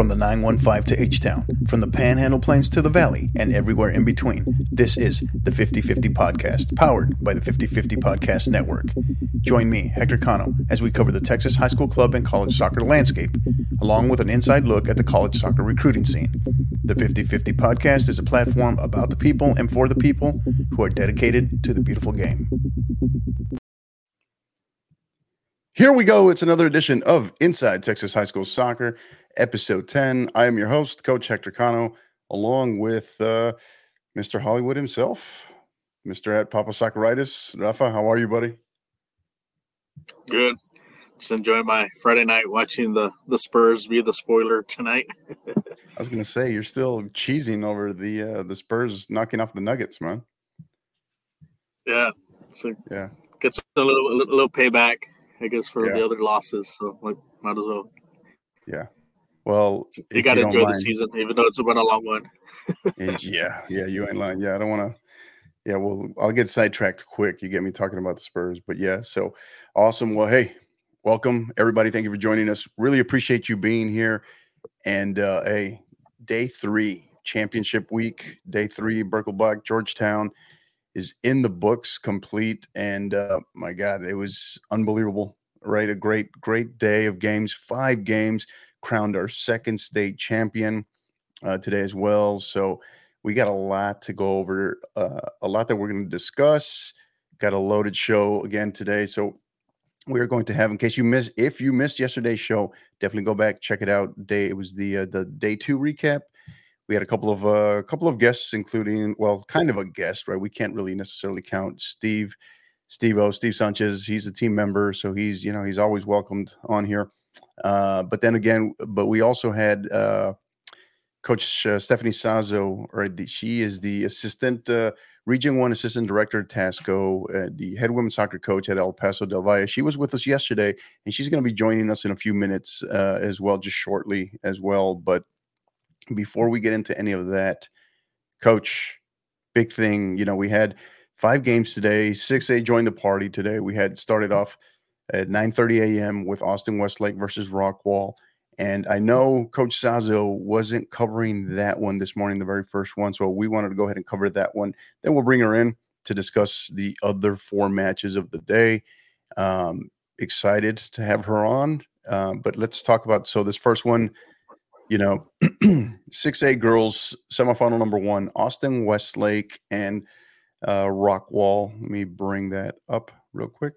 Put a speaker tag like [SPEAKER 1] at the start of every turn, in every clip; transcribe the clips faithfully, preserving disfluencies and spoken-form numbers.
[SPEAKER 1] From the nine one five to H-Town, from the Panhandle Plains to the Valley, and everywhere in between, this is the fifty fifty Podcast, powered by the fifty fifty Podcast Network. Join me, Hector Cano, as we cover the Texas high school club and college soccer landscape, along with an inside look at the college soccer recruiting scene. The fifty fifty Podcast is a platform about the people and for the people who are dedicated to the beautiful game. Here we go. It's another edition of Inside Texas High School Soccer, episode ten. I am your host, Coach Hector Cano, along with uh, Mister Hollywood himself, Mister at Papa Socceritis. Rafa, how are you, buddy?
[SPEAKER 2] Good. Just enjoying my Friday night watching the, the Spurs be the spoiler tonight.
[SPEAKER 1] I was going to say, you're still cheesing over the uh, the Spurs knocking off the Nuggets, man.
[SPEAKER 2] Yeah. So
[SPEAKER 1] yeah.
[SPEAKER 2] Gets a little, a little payback, I guess, for
[SPEAKER 1] yeah.
[SPEAKER 2] the other losses. So like, might as well.
[SPEAKER 1] Yeah. Well,
[SPEAKER 2] you got to enjoy mind, the season, even though it's been a long one.
[SPEAKER 1] yeah. Yeah. You ain't lying. Yeah. I don't want to. Yeah. Well, I'll get sidetracked quick. You get me talking about the Spurs. But yeah. So awesome. Well, hey, welcome, everybody. Thank you for joining us. Really appreciate you being here. And uh, hey, day three, championship week, day three, Birkelbach, Georgetown is in the books, complete. And uh, my God, it was unbelievable, right? A great, great day of games, five games, crowned our second state champion uh, today as well. So we got a lot to go over, uh, a lot that we're going to discuss. Got a loaded show again today. So we're going to have, in case you missed, if you missed yesterday's show, definitely go back, check it out. Day, it was the uh, the day two recap. We had a couple of a uh, couple of guests, including, well, kind of a guest, right? We can't really necessarily count Steve, Steve O, Steve Sanchez. He's a team member, so he's, you know, he's always welcomed on here. Uh, but then again, but we also had uh, Coach uh, Stephanie Sazo, right? The, she is the assistant, uh, Region One Assistant Director at Tasco, uh, the head women's soccer coach at El Paso del Valle. She was with us yesterday, and she's going to be joining us in a few minutes uh, as well, just shortly as well. But before we get into any of that, Coach, big thing, you know, we had five games today. six A joined the party today. We had started off at nine thirty a.m. with Austin Westlake versus Rockwall. And I know Coach Sazo wasn't covering that one this morning, the very first one. So we wanted to go ahead and cover that one. Then we'll bring her in to discuss the other four matches of the day. Um, excited to have her on. Um, but let's talk about, so this first one, you know, six A girls semifinal number one, Austin Westlake and uh, Rockwall. Let me bring that up real quick.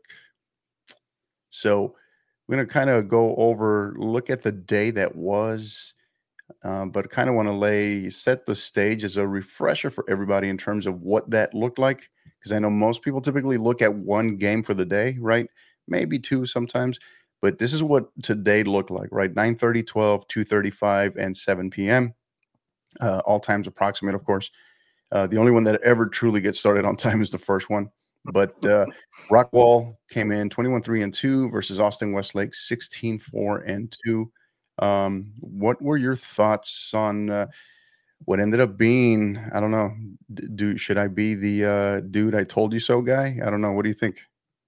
[SPEAKER 1] So we're going to kind of go over, look at the day that was, uh, but kind of want to lay, set the stage as a refresher for everybody in terms of what that looked like. Because I know most people typically look at one game for the day, right? Maybe two sometimes. But this is what today looked like, right? nine thirty, twelve, two thirty-five, and seven p.m. Uh, all times approximate, of course. Uh, the only one that ever truly gets started on time is the first one. But uh, Rockwall came in twenty-one three and two versus Austin Westlake sixteen four and two. Um, what were your thoughts on uh, what ended up being, I don't know, do should I be the uh, dude I told you so guy? I don't know. What do you think?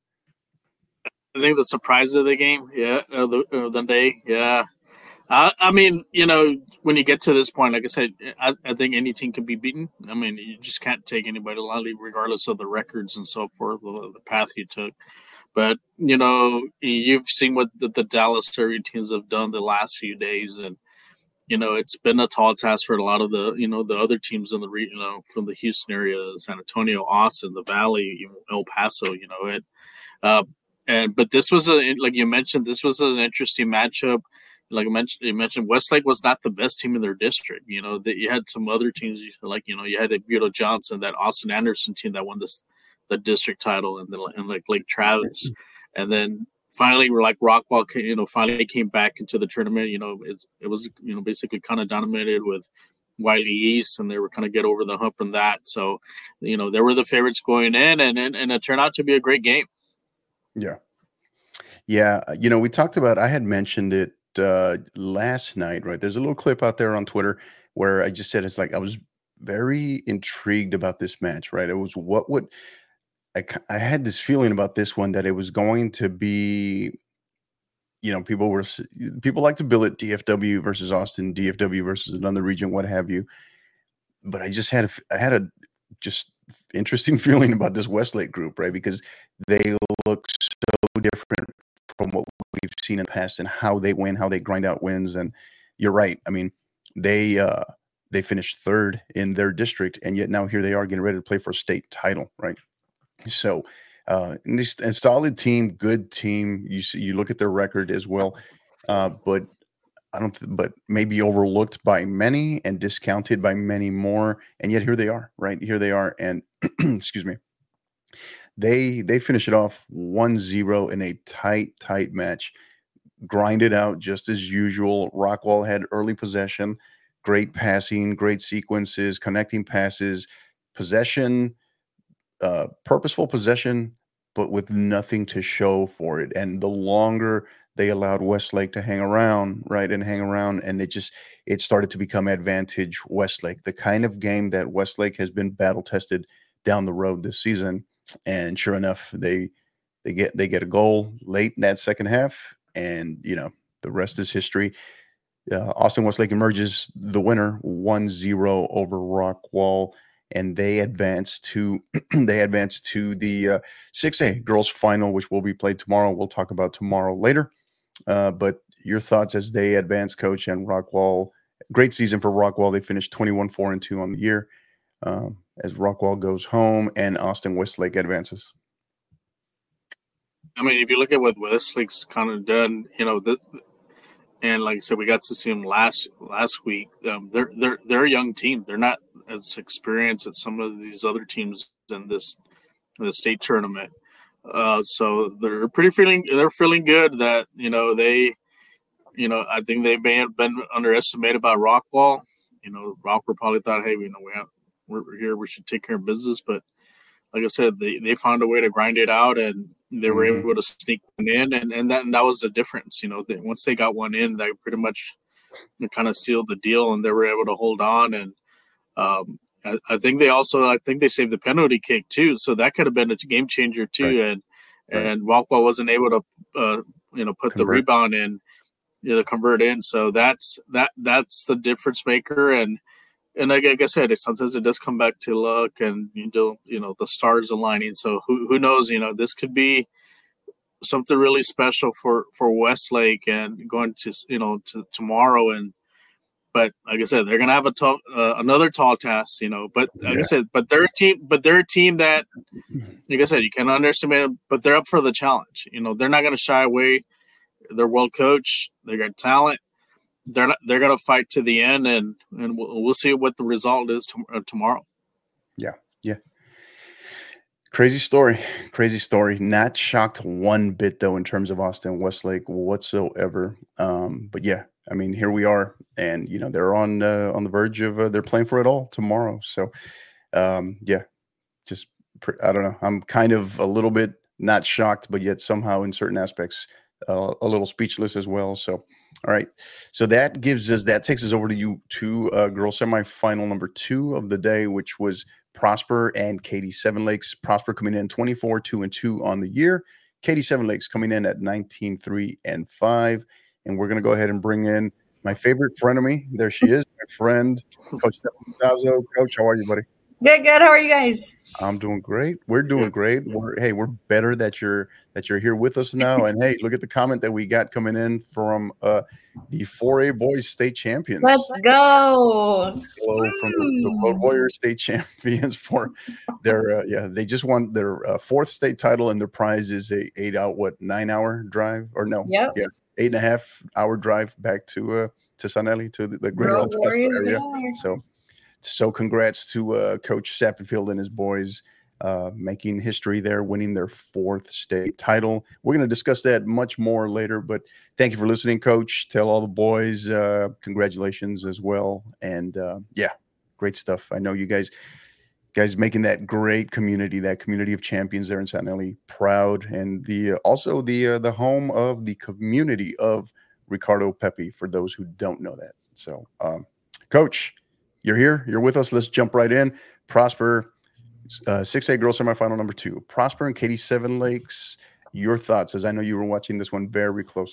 [SPEAKER 2] I think the surprise of the game, yeah, uh, the, uh, the day, yeah. Uh, I mean, you know, when you get to this point, like I said, I, I think any team can be beaten. I mean, you just can't take anybody lightly, regardless of the records and so forth, the, the path you took. But, you know, you've seen what the, the Dallas area teams have done the last few days. And, you know, it's been a tall task for a lot of the, you know, the other teams in the, re- you know, from the Houston area, San Antonio, Austin, the Valley, El Paso, you know, it. Uh, and but this was a, like you mentioned, this was an interesting matchup. Like I mentioned, you mentioned Westlake was not the best team in their district. You know, that you had some other teams, like, you know, you had Buto Johnson, that Austin Anderson team that won this the district title, and then and like Lake Travis, and then finally we're like Rockwall, you know, finally came back into the tournament. You know, it, it was, you know, basically kind of dominated with Wiley East, and they were kind of get over the hump from that. So, you know, they were the favorites going in, and and, and it turned out to be a great game.
[SPEAKER 1] Yeah. Yeah. You know, we talked about, I had mentioned it uh, last night, right? There's a little clip out there on Twitter where I just said, it's like, I was very intrigued about this match, right? It was what would, I, I had this feeling about this one that it was going to be you know, people were people like to bill it D F W versus Austin, D F W versus another region, what have you. But I just had a, I had a just interesting feeling about this Westlake group, right? Because they look so different from what we've seen in the past and how they win, how they grind out wins. And you're right. I mean, they uh, they finished third in their district, and yet now here they are getting ready to play for a state title, right? So, uh, and this a solid team, good team. You see, you look at their record as well, uh, but I don't, th- but maybe overlooked by many and discounted by many more. And yet here they are, right? Here they are. And excuse me, they, they finish it off one zero in a tight, tight match, grinded out just as usual. Rockwall had early possession, great passing, great sequences, connecting passes, possession, uh, purposeful possession, but with nothing to show for it. And the longer they allowed Westlake to hang around, right, and hang around, and it just it started to become advantage Westlake, the kind of game that Westlake has been battle tested down the road this season. And sure enough, they they get they get a goal late in that second half, and you know the rest is history. Uh, Austin Westlake emerges the winner, one zero over Rockwall, and they advance to they advance to the uh, six A girls final, which will be played tomorrow. We'll talk about tomorrow later. Uh, but your thoughts as they advance, Coach, and Rockwall. Great season for Rockwall. They finished twenty-one four and two on the year um, as Rockwall goes home and Austin Westlake advances.
[SPEAKER 2] I mean, if you look at what Westlake's kind of done, you know, the, and like I said, we got to see them last last week. Um, they're they're they're a young team. They're not as experienced as some of these other teams in this in the state tournament. Uh, so they're pretty feeling they're feeling good that you know they, you know, I think they may have been underestimated by Rockwall. You know, Rockwall probably thought, hey, you know, we have, we're here, we should take care of business. But like I said, they, they found a way to grind it out, and they were mm-hmm. able to sneak one in, and and that and that was the difference. You know, they, once they got one in, they pretty much kind of sealed the deal, and they were able to hold on. And um, I, I think they also, I think they saved the penalty kick too, so that could have been a game changer too. Right. And right. and Rockwall wasn't able to, uh, you know, put convert. the rebound in, you know, convert in. So that's that that's the difference maker. And and like, like I said, it, sometimes it does come back to luck and you know, you know, the stars aligning. So who who knows? You know, this could be something really special for for Westlake and going to you know to tomorrow. And but like I said, they're gonna have a tall, uh, another tall task, you know. But like yeah. I said, but they're a team, but they're a team that, like I said, you can't underestimate them. But they're up for the challenge. You know, they're not gonna shy away. They're well coached. They got talent. They're not. They're gonna fight to the end, and and we'll, we'll see what the result is to, uh, tomorrow.
[SPEAKER 1] Yeah, yeah. Crazy story, crazy story. Not shocked one bit though in terms of Austin Westlake whatsoever. Um, but yeah. I mean, here we are, and you know they're on uh, on the verge of uh, they're playing for it all tomorrow. So, um, yeah, just I don't know. I'm kind of a little bit not shocked, but yet somehow in certain aspects uh, a little speechless as well. So, all right, so that gives us that takes us over to you to uh, girls semifinal number two of the day, which was Prosper and Katy Seven Lakes. Prosper coming in twenty-four two and two on the year. Katy Seven Lakes coming in at nineteen three and five. And we're going to go ahead and bring in my favorite frenemy. There she is, my friend, Coach Stephanie Sazo. Coach, how are you, buddy?
[SPEAKER 3] Good, good. How are you guys?
[SPEAKER 1] I'm doing great. We're doing great. We're, hey, we're better that you're that you're here with us now. And hey, look at the comment that we got coming in from uh, the four A boys state champions.
[SPEAKER 3] Let's go.
[SPEAKER 1] Hello from the, the Road Warriors state champions for their uh, yeah. They just won their uh, fourth state title, and their prize is a eight out what nine hour drive or no?
[SPEAKER 3] Yep.
[SPEAKER 1] Yeah. Eight and a half hour drive back to uh, to Sanelli, to the, the greater El Paso area. Yeah. So, so congrats to uh, Coach Sappenfield and his boys uh, making history there, winning their fourth state title. We're going to discuss that much more later, but thank you for listening, Coach. Tell all the boys uh, congratulations as well. And uh, yeah, great stuff. I know you guys. Guys making that great community, that community of champions there in Sanelli, proud, and the uh, also the uh, the home of the community of Ricardo Pepi. For those who don't know that, so um, Coach, you're here, you're with us. Let's jump right in. Prosper, uh, six A girls semifinal number two. Prosper and Katy Seven Lakes. Your thoughts, as I know you were watching this one very closely.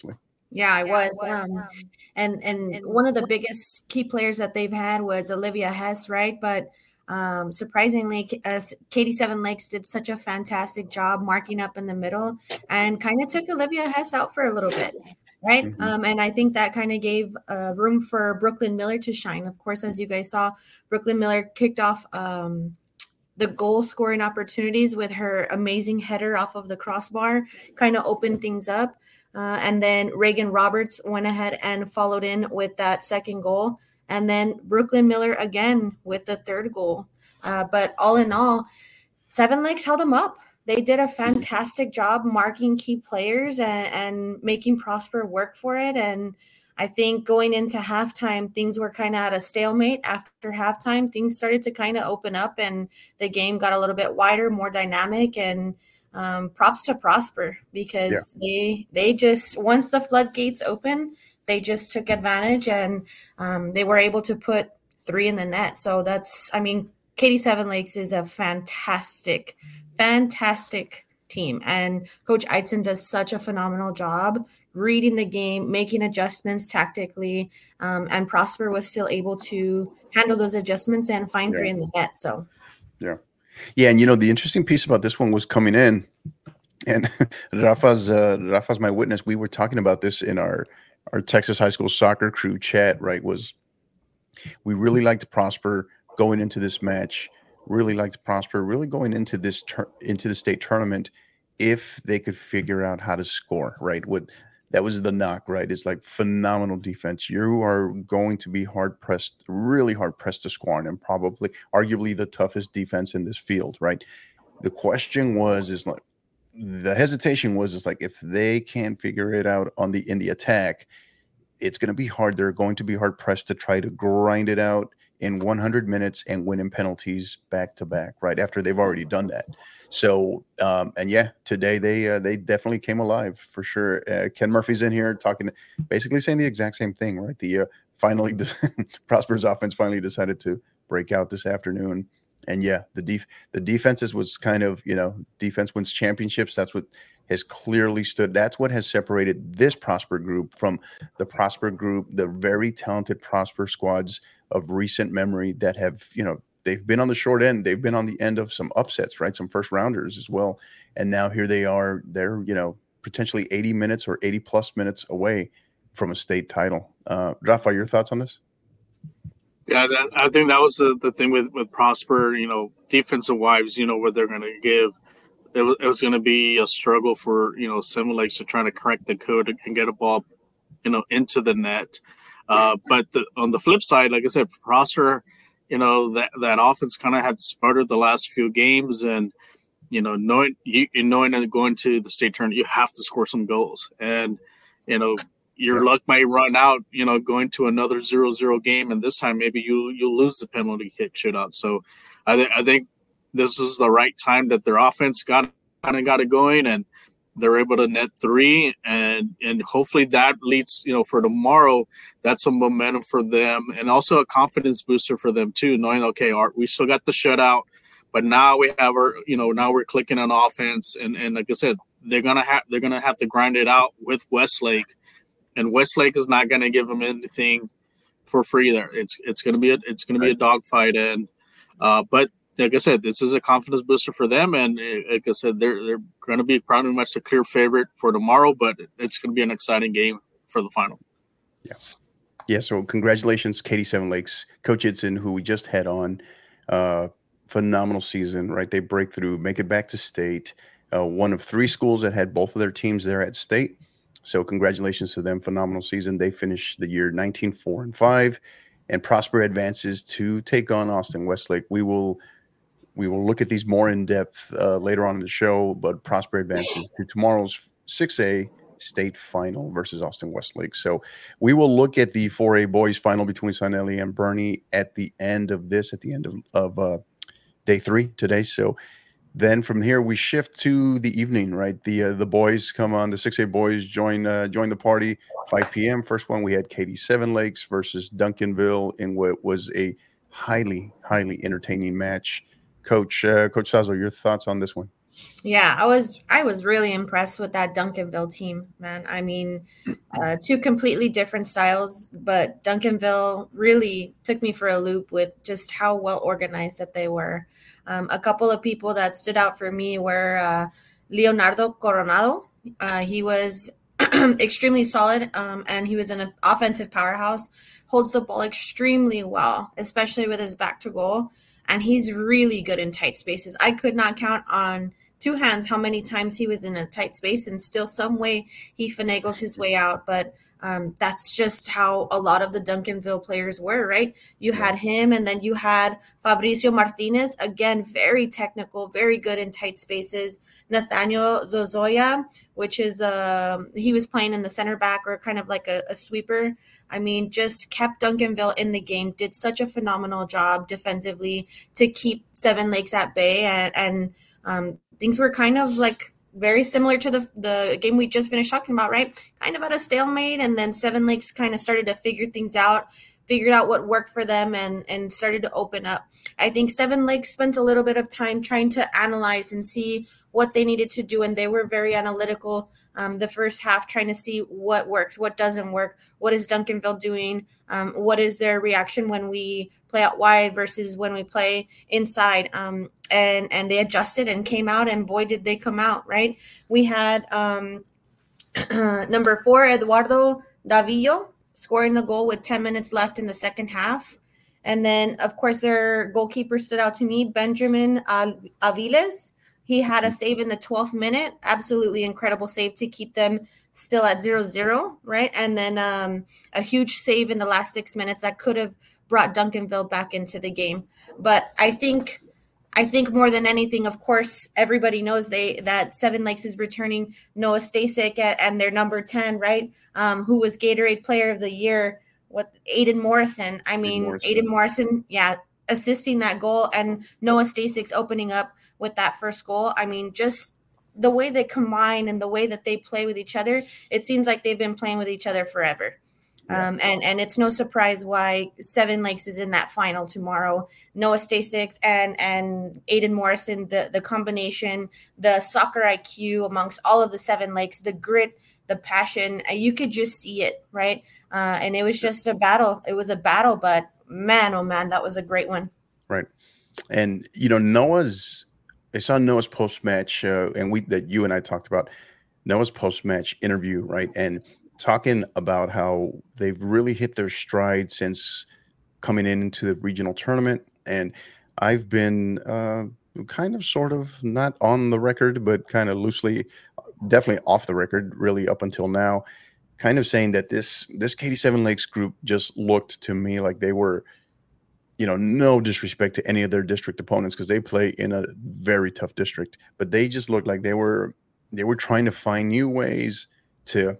[SPEAKER 3] Yeah, I was. Um, and and one of the biggest key players that they've had was Olivia Hess, right? But um, surprisingly, uh, Katie Seven Lakes did such a fantastic job marking up in the middle and kind of took Olivia Hess out for a little bit, right?
[SPEAKER 1] Mm-hmm.
[SPEAKER 3] Um, and I think that kind of gave uh, room for Brooklyn Miller to shine. Of course, as you guys saw, Brooklyn Miller kicked off um, the goal scoring opportunities with her amazing header off of the crossbar, kind of opened things up. Uh, and then Reagan Roberts went ahead and followed in with that second goal. And then Brooklyn Miller again with the third goal. Uh, but all in all, Seven Lakes held them up. They did a fantastic job marking key players and, and making Prosper work for it. And I think going into halftime, things were kind of at a stalemate. After halftime, things started to kind of open up and the game got a little bit wider, more dynamic, and um, props to Prosper because yeah. they they just, once the floodgates open, they just took advantage and um, they were able to put three in the net. So that's, I mean, Katie Seven Lakes is a fantastic, fantastic team. And Coach Eidson does such a phenomenal job reading the game, making adjustments tactically, um, and Prosper was still able to handle those adjustments and find yeah. three in the net. So,
[SPEAKER 1] yeah. Yeah, and you know, the interesting piece about this one was coming in, and Rafa's uh, Rafa's my witness. We were talking about this in our, our Texas high school soccer crew chat, right? Was we really liked Prosper going into this match, really liked Prosper, really going into this tur- into the state tournament if they could figure out how to score, right? With that was the knock, right? It's like phenomenal defense. You are going to be hard pressed, really hard pressed to score on, and probably, arguably, the toughest defense in this field, right? The question was, is like, the hesitation was, is like, if they can't figure it out on the in the attack, it's going to be hard. They're going to be hard pressed to try to grind it out in one hundred minutes and win in penalties back to back, right after they've already done that. So, um, and yeah, today they uh, they definitely came alive for sure. Uh, Ken Murphy's in here talking, basically saying the exact same thing, right? The uh, finally, the Prosper's offense finally decided to break out this afternoon, and yeah, the def- the defenses was kind of, you know, defense wins championships. That's what has clearly stood. That's what has separated this Prosper group from the Prosper group, the very talented Prosper squads of recent memory that have, you know, they've been on the short end. They've been on the end of some upsets, right? Some first rounders as well. And now here they are, they're, you know, potentially eighty minutes or eighty plus minutes away from a state title. Uh, Rafa, your thoughts on this?
[SPEAKER 2] Yeah, that, I think that was the, the thing with, with Prosper, you know, defensive wise, you know, what they're going to give. It was, it was going to be a struggle for, you know, Seven Lakes to try to crack the code and get a ball, you know, into the net. Uh, but the, on the flip side, like I said, for Prosper, you know, that, that offense kind of had sputtered the last few games. And, you know, knowing you knowing that going to the state tournament, you have to score some goals. And, you know, your luck might run out, you know, going to another zero zero game. And this time maybe you, you'll lose the penalty kick shootout. So I, th- I think this is the right time that their offense got kind of got it going. And they're able to net three, and and hopefully that leads, you know, for tomorrow, that's a momentum for them and also a confidence booster for them too, knowing, okay, Art, we still got the shutout, but now we have our, you know, now we're clicking on offense, and and like I said, they're gonna have they're gonna have to grind it out with Westlake, and Westlake is not gonna give them anything for free there. It's it's gonna be a, it's gonna be a dogfight, and uh, but. Like I said, this is a confidence booster for them, and like I said, they're they're going to be probably much the clear favorite for tomorrow. But it's going to be an exciting game for the final.
[SPEAKER 1] Yeah, yeah. So congratulations, Katie Seven Lakes, Coach Eidson, who we just had on. Uh, phenomenal season, right? They break through, make it back to state. Uh, one of three schools that had both of their teams there at state. So congratulations to them. Phenomenal season. They finished the year nineteen four and five, and Prosper advances to take on Austin Westlake. We will. We will look at these more in depth uh, later on in the show, but Prosper advances to tomorrow's six A state final versus Austin Westlake. So we will look at the four A boys final between Sunelli and Bernie at the end of this, at the end of, of uh, day three today. So then from here we shift to the evening, right? The uh, the boys come on, the six A boys join uh, join the party, five p.m. First one, we had Katie Seven Lakes versus Duncanville in what was a highly, highly entertaining match. Coach, uh, Coach Sazo, your thoughts on this one?
[SPEAKER 3] Yeah, I was I was really impressed with that Duncanville team, man. I mean, uh, two completely different styles, but Duncanville really took me for a loop with just how well organized that they were. Um, a couple of people that stood out for me were uh, Leonardo Coronado. Uh, he was extremely solid, um, and he was an offensive powerhouse. Holds the ball extremely well, especially with his back to goal, and he's really good in tight spaces. I could not count on two hands how many times he was in a tight space and still some way he finagled his way out. But um, that's just how a lot of the Duncanville players were, right? You had him, and then you had Fabricio Martinez, again, very technical, very good in tight spaces. Nathaniel Zozoya, which is um, he was playing in the center back or kind of like a, a sweeper. I mean, just kept Duncanville in the game, did such a phenomenal job defensively to keep Seven Lakes at bay, and, and um, things were kind of like very similar to the the game we just finished talking about, right? Kind of at a stalemate, and then Seven Lakes kind of started to figure things out, figured out what worked for them, and and started to open up. I think Seven Lakes spent a little bit of time trying to analyze and see what they needed to do, and they were very analytical um, the first half, trying to see what works, what doesn't work, what is Duncanville doing, um, what is their reaction when we play out wide versus when we play inside. Um, and and they adjusted and came out, and boy, did they come out, right? We had um, number four, Eduardo Davillo, scoring the goal with ten minutes left in the second half. And then, of course, their goalkeeper stood out to me, Benjamin Aviles. He had a save in the twelfth minute, absolutely incredible save to keep them still at zero zero, right? And then um, a huge save in the last six minutes that could have brought Duncanville back into the game. But I think I think more than anything, of course, everybody knows they that Seven Lakes is returning Noah Stasek at, and their number ten, right, um, who was Gatorade Player of the Year, what Aiden Morrison. I mean, Aiden Morrison, Aiden Morrison yeah, assisting that goal, and Noah Stasek's opening up with that first goal. I mean, just the way they combine and the way that they play with each other, it seems like they've been playing with each other forever. Yeah. Um, and, and it's no surprise why Seven Lakes is in that final tomorrow. Noah Stasek and, and Aiden Morrison, the, the combination, the soccer I Q amongst all of the Seven Lakes, the grit, the passion, you could just see it, right? Uh, and it was just a battle. It was a battle, but man, oh man, that was a great one.
[SPEAKER 1] Right. And, you know, Noah's, I saw Noah's post-match, uh, and we that you and I talked about Noah's post-match interview, right? And talking about how they've really hit their stride since coming in into the regional tournament. And I've been uh, kind of sort of not on the record, but kind of loosely, definitely off the record, really up until now, kind of saying that this this Katy Seven Lakes group just looked to me like they were, you know, no disrespect to any of their district opponents because they play in a very tough district, but they just looked like they were they were trying to find new ways to,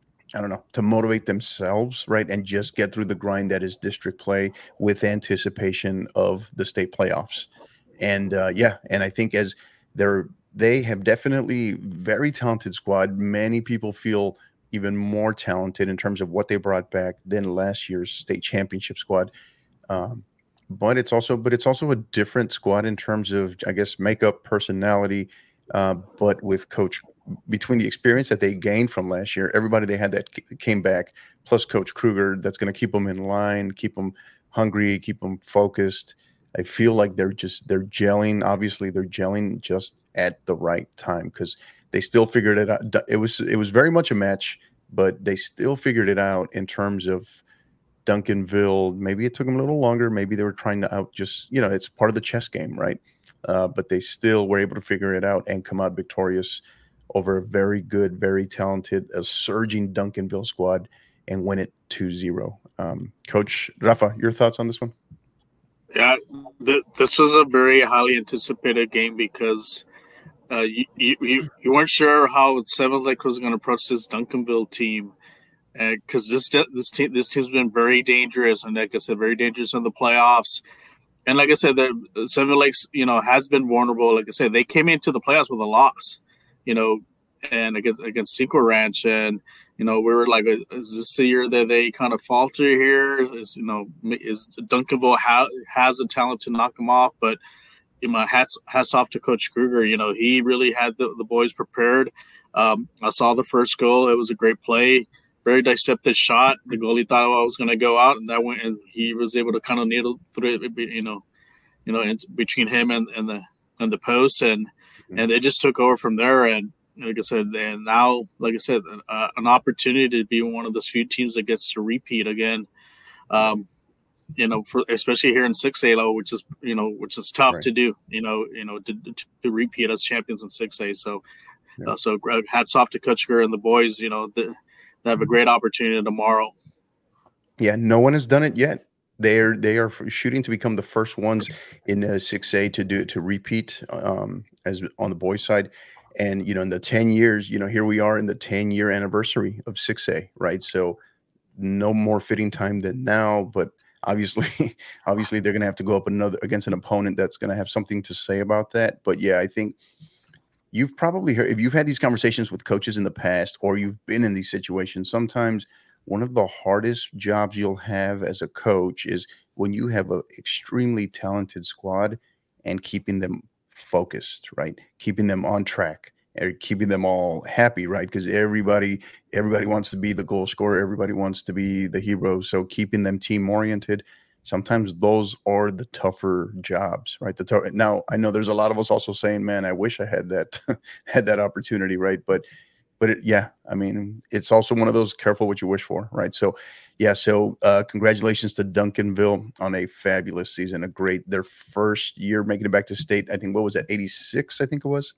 [SPEAKER 1] I don't know, to motivate themselves, right, and just get through the grind that is district play with anticipation of the state playoffs. And uh, yeah, and I think as they're they have definitely very talented squad. Many people feel even more talented in terms of what they brought back than last year's state championship squad. Um, But it's also, but it's also a different squad in terms of, I guess, makeup, personality. Uh, but with Coach, between the experience that they gained from last year, everybody they had that came back, plus Coach Kruger, that's going to keep them in line, keep them hungry, keep them focused. I feel like they're just they're gelling. Obviously, they're gelling just at the right time because they still figured it out. It was it was very much a match, but they still figured it out in terms of Duncanville. Maybe it took them a little longer. Maybe they were trying to out just, you know, it's part of the chess game, right? Uh, but they still were able to figure it out and come out victorious over a very good, very talented, a surging Duncanville squad and win it two zero. Um, Coach Rafa, your thoughts on this one?
[SPEAKER 2] Yeah, th- this was a very highly anticipated game because uh, you, you you weren't sure how Seven Lake was going to approach this Duncanville team. Because uh, this this team this team's been very dangerous, and like I said, very dangerous in the playoffs. And like I said, the Seven Lakes, you know, has been vulnerable. Like I said, they came into the playoffs with a loss, you know, and against against Cinco Ranch, and you know, we were like, is this the year that they kind of falter here? Is, you know, is Duncanville ha- has the talent to knock them off? But my hats hats off to Coach Kruger. You know, he really had the, the boys prepared. Um, I saw the first goal; it was a great play, very deceptive shot. The goalie thought I was going to go out, and that went, and he was able to kind of needle through it. You know, you know, in, between him and, and the and the post, and mm-hmm. and they just took over from there. And like I said, and now, like I said, uh, an opportunity to be one of those few teams that gets to repeat again. Um, you know, for especially here in six A, which is you know, which is tough right. to do. You know, you know, to, to, to repeat as champions in six A. So, yeah. uh, so hats off to Coach Kruger and the boys. You know, the, they have a great opportunity tomorrow.
[SPEAKER 1] Yeah, no one has done it yet. They're they are shooting to become the first ones in uh, six A to do to repeat um, as on the boys' side. And you know, in the ten years, you know, here we are in the ten year anniversary of six A, right? So, no more fitting time than now, but. Obviously, obviously they're going to have to go up another against an opponent that's going to have something to say about that. But yeah, I think you've probably heard, if you've had these conversations with coaches in the past, or you've been in these situations, sometimes one of the hardest jobs you'll have as a coach is when you have an extremely talented squad and keeping them focused, right? Keeping them on track. Or keeping them all happy, right? Because everybody, everybody wants to be the goal scorer. Everybody wants to be the hero. So keeping them team oriented, sometimes those are the tougher jobs, right? The tough, now I know there's a lot of us also saying, "Man, I wish I had that, had that opportunity," right? But, but it, yeah, I mean, it's also one of those careful what you wish for, right? So, yeah. So, uh, congratulations to Duncanville on a fabulous season, a great their first year making it back to state. I think what was that, eighty-six? I think it was.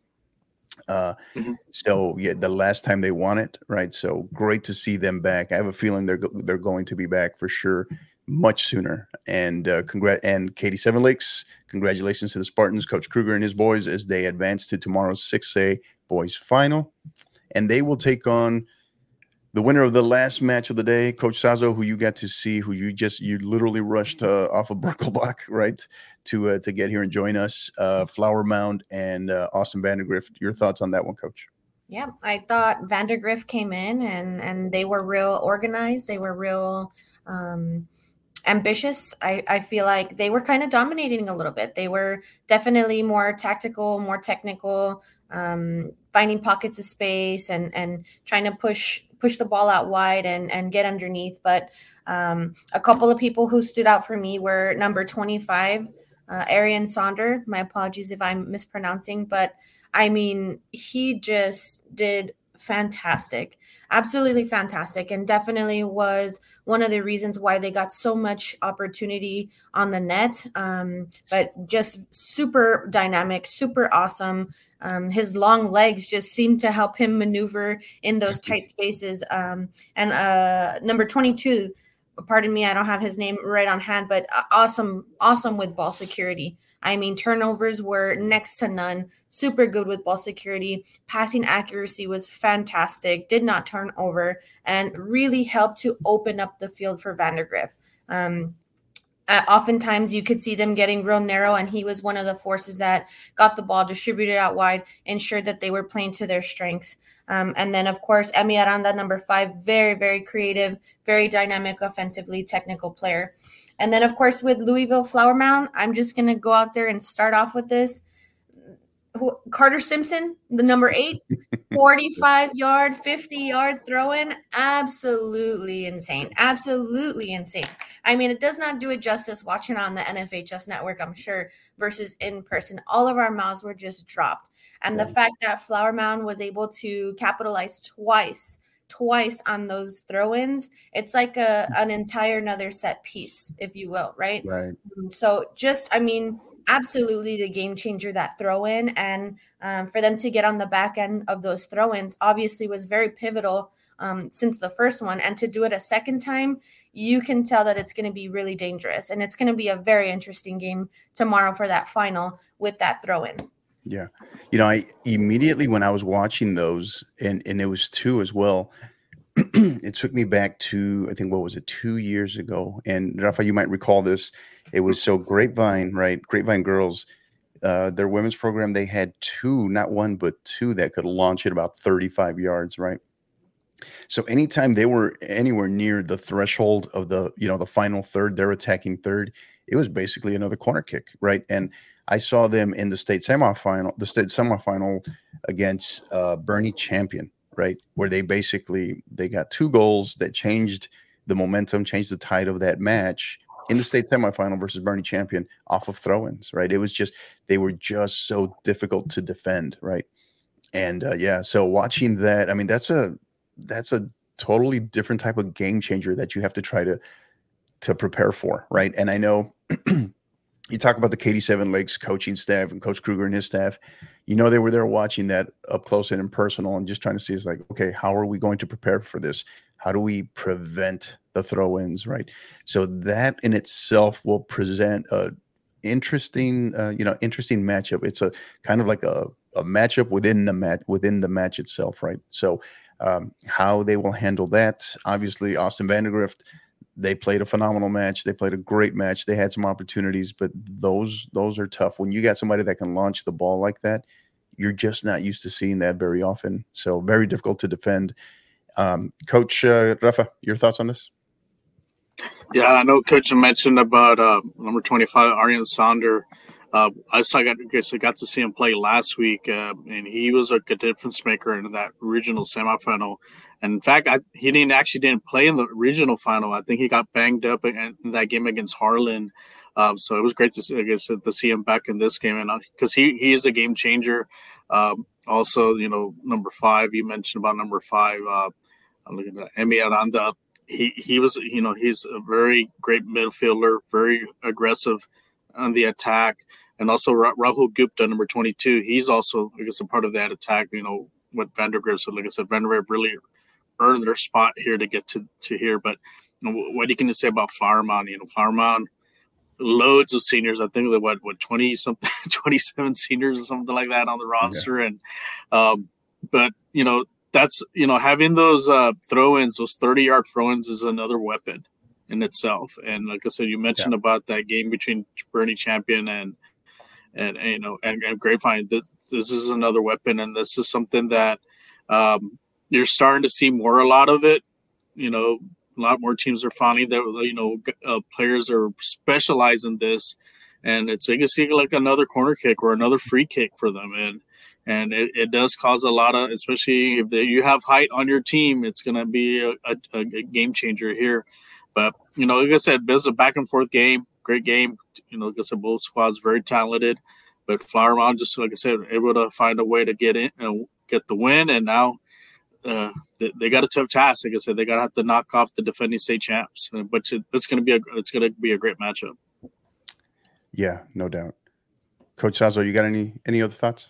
[SPEAKER 1] Uh, mm-hmm. So yeah, the last time they won it, right? So great to see them back. I have a feeling they're go- they're going to be back for sure, much sooner. And uh, congrat and Katy Seven Lakes, congratulations to the Spartans, Coach Kruger and his boys as they advance to tomorrow's six A boys final, and they will take on the winner of the last match of the day, Coach Sazo, who you got to see, who you just you literally rushed uh, off of Birkelbach, right, to uh, to get here and join us. Uh, Flower Mound and uh, Austin Vandergrift. Your thoughts on that one, Coach?
[SPEAKER 3] Yeah, I thought Vandergrift came in and and they were real organized. They were real um, ambitious. I, I feel like they were kind of dominating a little bit. They were definitely more tactical, more technical, um, finding pockets of space and and trying to push push the ball out wide and, and get underneath. But um, a couple of people who stood out for me were number twenty-five, uh, Arian Sonder. My apologies if I'm mispronouncing, but I mean, he just did fantastic, absolutely fantastic, and definitely was one of the reasons why they got so much opportunity on the net. Um, but just super dynamic, super awesome. Um, his long legs just seemed to help him maneuver in those tight spaces. Um, and uh, number twenty-two, pardon me, I don't have his name right on hand, but awesome, awesome with ball security. I mean, turnovers were next to none, super good with ball security. Passing accuracy was fantastic, did not turn over, and really helped to open up the field for Vandergrift. Um, uh, oftentimes, you could see them getting real narrow, and he was one of the forces that got the ball distributed out wide, ensured that they were playing to their strengths. Um, and then, of course, Emi Aranda, number five, very, very creative, very dynamic, offensively technical player. And then, of course, with Louisville Flower Mound, I'm just going to go out there and start off with this. Who, Carter Simpson, the number eight, forty-five yard, fifty yard throw in. Absolutely insane. Absolutely insane. I mean, it does not do it justice watching on the N F H S network, I'm sure, versus in person. All of our mouths were just dropped. And yeah. the fact that Flower Mound was able to capitalize twice twice on those throw-ins, it's like a an entire another set piece, if you will, right?
[SPEAKER 1] Right.
[SPEAKER 3] So just, I mean, absolutely the game changer, that throw-in, and um, for them to get on the back end of those throw-ins obviously was very pivotal um, since the first one, and to do it a second time, you can tell that it's going to be really dangerous, and it's going to be a very interesting game tomorrow for that final with that throw-in.
[SPEAKER 1] Yeah. You know, I immediately when I was watching those, and, and it was two as well, it took me back to, I think, what was it, two years ago? And Rafa, you might recall this. It was so Grapevine, right? Grapevine Girls, uh, their women's program, they had two, not one, but two that could launch at about thirty-five yards, right? So anytime they were anywhere near the threshold of the, you know, the final third, they're attacking third, it was basically another corner kick, right? And I saw them in the state semifinal, the state semifinal against uh, Bernie Champion, right, where they basically they got two goals that changed the momentum, changed the tide of that match in the state semifinal versus Bernie Champion off of throw-ins, right? It was just they were just so difficult to defend, right? And uh, yeah, so watching that, I mean, that's a that's a totally different type of game changer that you have to try to to prepare for, right? And I know you talk about the Katy Seven Lakes coaching staff and Coach Kruger and his staff. You know, they were there watching that up close and impersonal and just trying to see, is like, okay, how are we going to prepare for this? How do we prevent the throw-ins, right? So that in itself will present a interesting, uh, you know, interesting matchup. It's a kind of like a, a matchup within the match, within the match itself, right? So um, how they will handle that, obviously, Austin Vandegrift, they played a phenomenal match. They played a great match. They had some opportunities, but those those are tough. When you got somebody that can launch the ball like that, you're just not used to seeing that very often. So very difficult to defend. Um, Coach uh, Rafa, your thoughts on this?
[SPEAKER 2] Yeah, I know Coach mentioned about uh, number twenty-five, Aryan Sonder. Uh, I saw, got, I got to see him play last week, uh, and he was a good difference maker in that regional semifinal. And in fact, I, he didn't actually didn't play in the regional final. I think he got banged up in, in that game against Harlan. Um, so it was great to see, I guess, to see him back in this game, and because he, he is a game changer. Um, also, you know, number five, you mentioned about number five. Uh, I'm looking at Emi Aranda. He he was, you know, he's a very great midfielder, very aggressive on the attack. And also Ra- Rahul Gupta, number twenty-two, he's also, I guess, a part of that attack, you know, with Vandegrift. So like I said, Vandegrift really earned their spot here to get to, to here. But you know, what are you going to say about Flower Mound? You know, Flower Mound, loads of seniors. I think they're what, what twenty something, twenty-seven seniors or something like that on the roster. Yeah. And, um, but, you know, that's, you know, having those uh, throw-ins, those thirty-yard throw-ins is another weapon in itself. And like I said, you mentioned yeah. about that game between Bernie Champion and, and, and you know, and, and Grapevine. This, this is another weapon, and this is something that um, you're starting to see more, a lot of it. You know, a lot more teams are finding that, you know, uh, players are specialized in this, and it's you can see like another corner kick or another free kick for them. And, And it, it does cause a lot of, especially if they, you have height on your team, it's going to be a, a, a game changer here. But, you know, like I said, this is a back and forth game, great game. You know, like I said, both squads very talented. But Flower Mound, just like I said, able to find a way to get in and get the win. And now uh, they, they got a tough task. Like I said, they got to have to knock off the defending state champs. But it's going to be a it's going to be a great matchup.
[SPEAKER 1] Yeah, no doubt. Coach Sazo, you got any any other thoughts?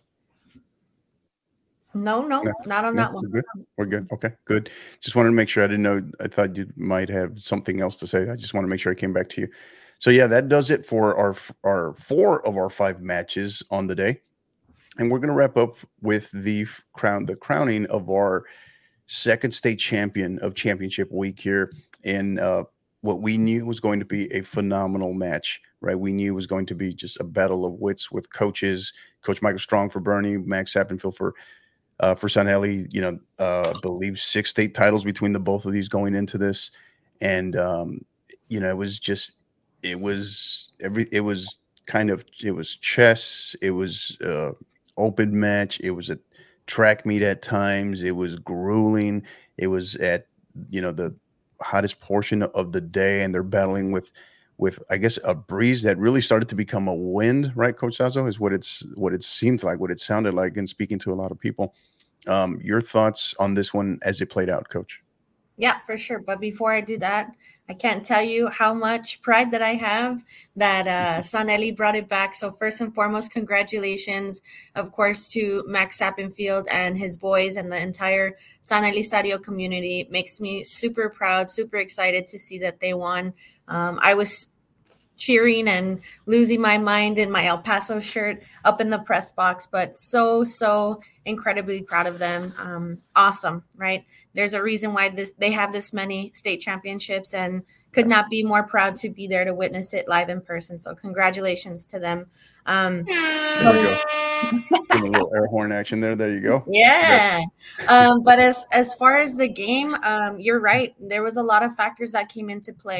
[SPEAKER 3] No, no, no, not on no, that one.
[SPEAKER 1] We're good. We're good. Okay, good. Just wanted to make sure. I didn't know. I thought you might have something else to say. I just want to make sure I came back to you. So yeah, that does it for our our four of our five matches on the day, and we're going to wrap up with the crown, the crowning of our second state champion of championship week here in uh, what we knew was going to be a phenomenal match. Right, we knew it was going to be just a battle of wits with coaches. Coach Michael Strong for Bernie, Max Sappenfield for. Uh, for Sanelli, you know, uh, I believe six state titles between the both of these going into this. And, um, you know, it was just, it was every, it was kind of, it was chess. It was uh open match. It was a track meet at times. It was grueling. It was at, you know, the hottest portion of the day, and they're battling with, with, I guess, a breeze that really started to become a wind, right, Coach Sazo, is what it's, what it seemed like, what it sounded like, and speaking to a lot of people. Um, your thoughts on this one as it played out, Coach?
[SPEAKER 3] Yeah, for sure. But before I do that, I can't tell you how much pride that I have that uh, Sanelli brought it back. So first and foremost, congratulations, of course, to Max Sappenfield and his boys and the entire Sanelli Stadio community. It makes me super proud, super excited to see that they won. Um, I was cheering and losing my mind in my El Paso shirt up in the press box, but so, so incredibly proud of them. Um, awesome, right? There's a reason why this they have this many state championships, and could not be more proud to be there to witness it live in person. So congratulations to them. Um,
[SPEAKER 1] there we go. A little air horn action there. There you go.
[SPEAKER 3] Yeah. Um, but as, as far as the game, um, you're right. There was a lot of factors that came into play.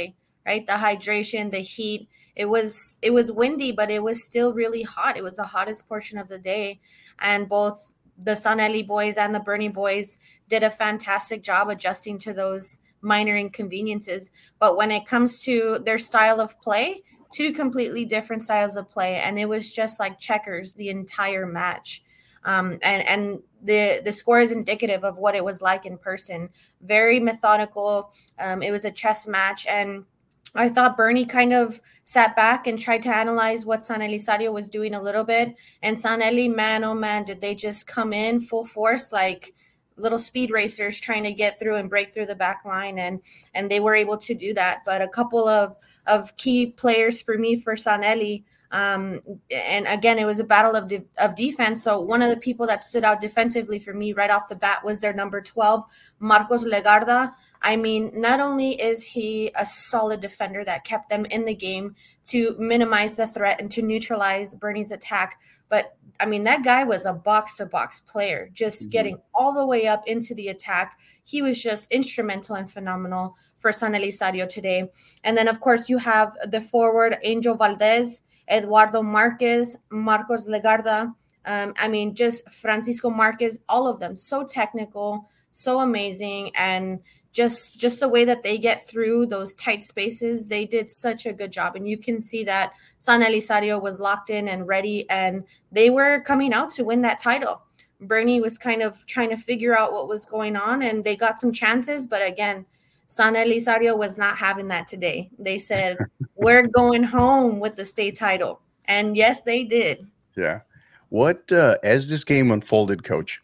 [SPEAKER 3] right? The hydration, the heat. It was it was windy, but it was still really hot. It was the hottest portion of the day, and both the Sanelli boys and the Bernie boys did a fantastic job adjusting to those minor inconveniences. But when it comes to their style of play, two completely different styles of play, and it was just like checkers the entire match. Um, and and the the score is indicative of what it was like in person. Very methodical. Um, it was a chess match, and I thought Bernie kind of sat back and tried to analyze what San Elizario was doing a little bit. And San Eli, man, oh man, did they just come in full force like little speed racers trying to get through and break through the back line. And and they were able to do that. But a couple of, of key players for me for San Eli, Um, and again, it was a battle of de- of defense. So one of the people that stood out defensively for me right off the bat was their number twelve, Marcos Legarda. I mean, not only is he a solid defender that kept them in the game to minimize the threat and to neutralize Bernie's attack, but I mean, that guy was a box-to-box player, just mm-hmm. getting all the way up into the attack. He was just instrumental and phenomenal for San Elizario today. And then, of course, you have the forward, Angel Valdez, Eduardo Marquez, Marcos Legarda. Um, I mean, just Francisco Marquez, all of them. So technical, so amazing. And just just the way that they get through those tight spaces, they did such a good job. And you can see that San Elizario was locked in and ready, and they were coming out to win that title. Bernie was kind of trying to figure out what was going on, and they got some chances. But again, San Elizario was not having that today. They said, we're going home with the state title. And yes, they did.
[SPEAKER 1] Yeah. What, uh, as this game unfolded, Coach,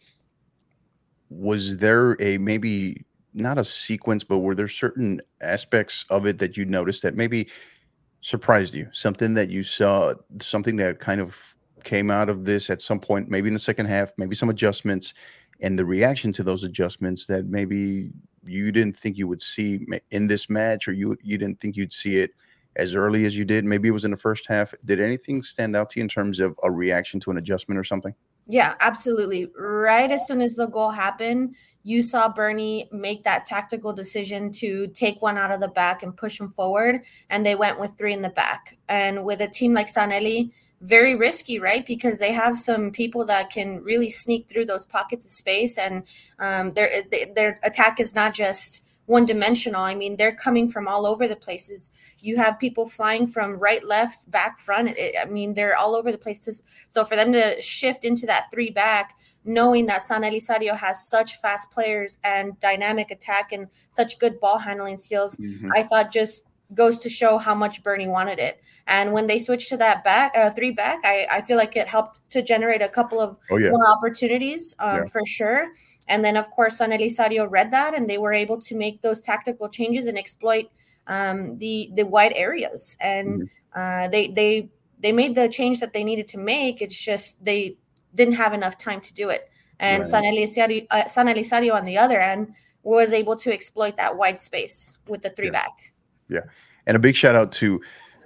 [SPEAKER 1] was there a maybe not a sequence, but were there certain aspects of it that you noticed that maybe surprised you? Something that you saw, something that kind of came out of this at some point, maybe in the second half, maybe some adjustments, and the reaction to those adjustments that maybe you didn't think you would see in this match, or you you didn't think you'd see it as early as you did? Maybe it was in the first half. Did anything stand out to you in terms of a reaction to an adjustment or something?
[SPEAKER 3] Yeah, absolutely. Right as soon as the goal happened, you saw Bernie make that tactical decision to take one out of the back and push him forward, and they went with three in the back. And with a team like San Eli, very risky, right? Because they have some people that can really sneak through those pockets of space, and um, their their attack is not just one-dimensional. I mean, they're coming from all over the places. You have people flying from right, left, back, front. It, I mean, they're all over the place. To, so for them to shift into that three back, knowing that San Elizario has such fast players and dynamic attack and such good ball handling skills, mm-hmm. I thought just goes to show how much Bernie wanted it. And when they switched to that back, uh, three back, I, I feel like it helped to generate a couple of oh, yeah. more opportunities um, yeah. for sure. And then, of course, San Elizario read that, and they were able to make those tactical changes and exploit um, the the wide areas. And mm-hmm. uh, they they they made the change that they needed to make. It's just they didn't have enough time to do it. And right. San Elizario, uh, San Elizario, on the other end, was able to exploit that wide space with the three
[SPEAKER 1] yeah.
[SPEAKER 3] back.
[SPEAKER 1] Yeah, and a big shout out to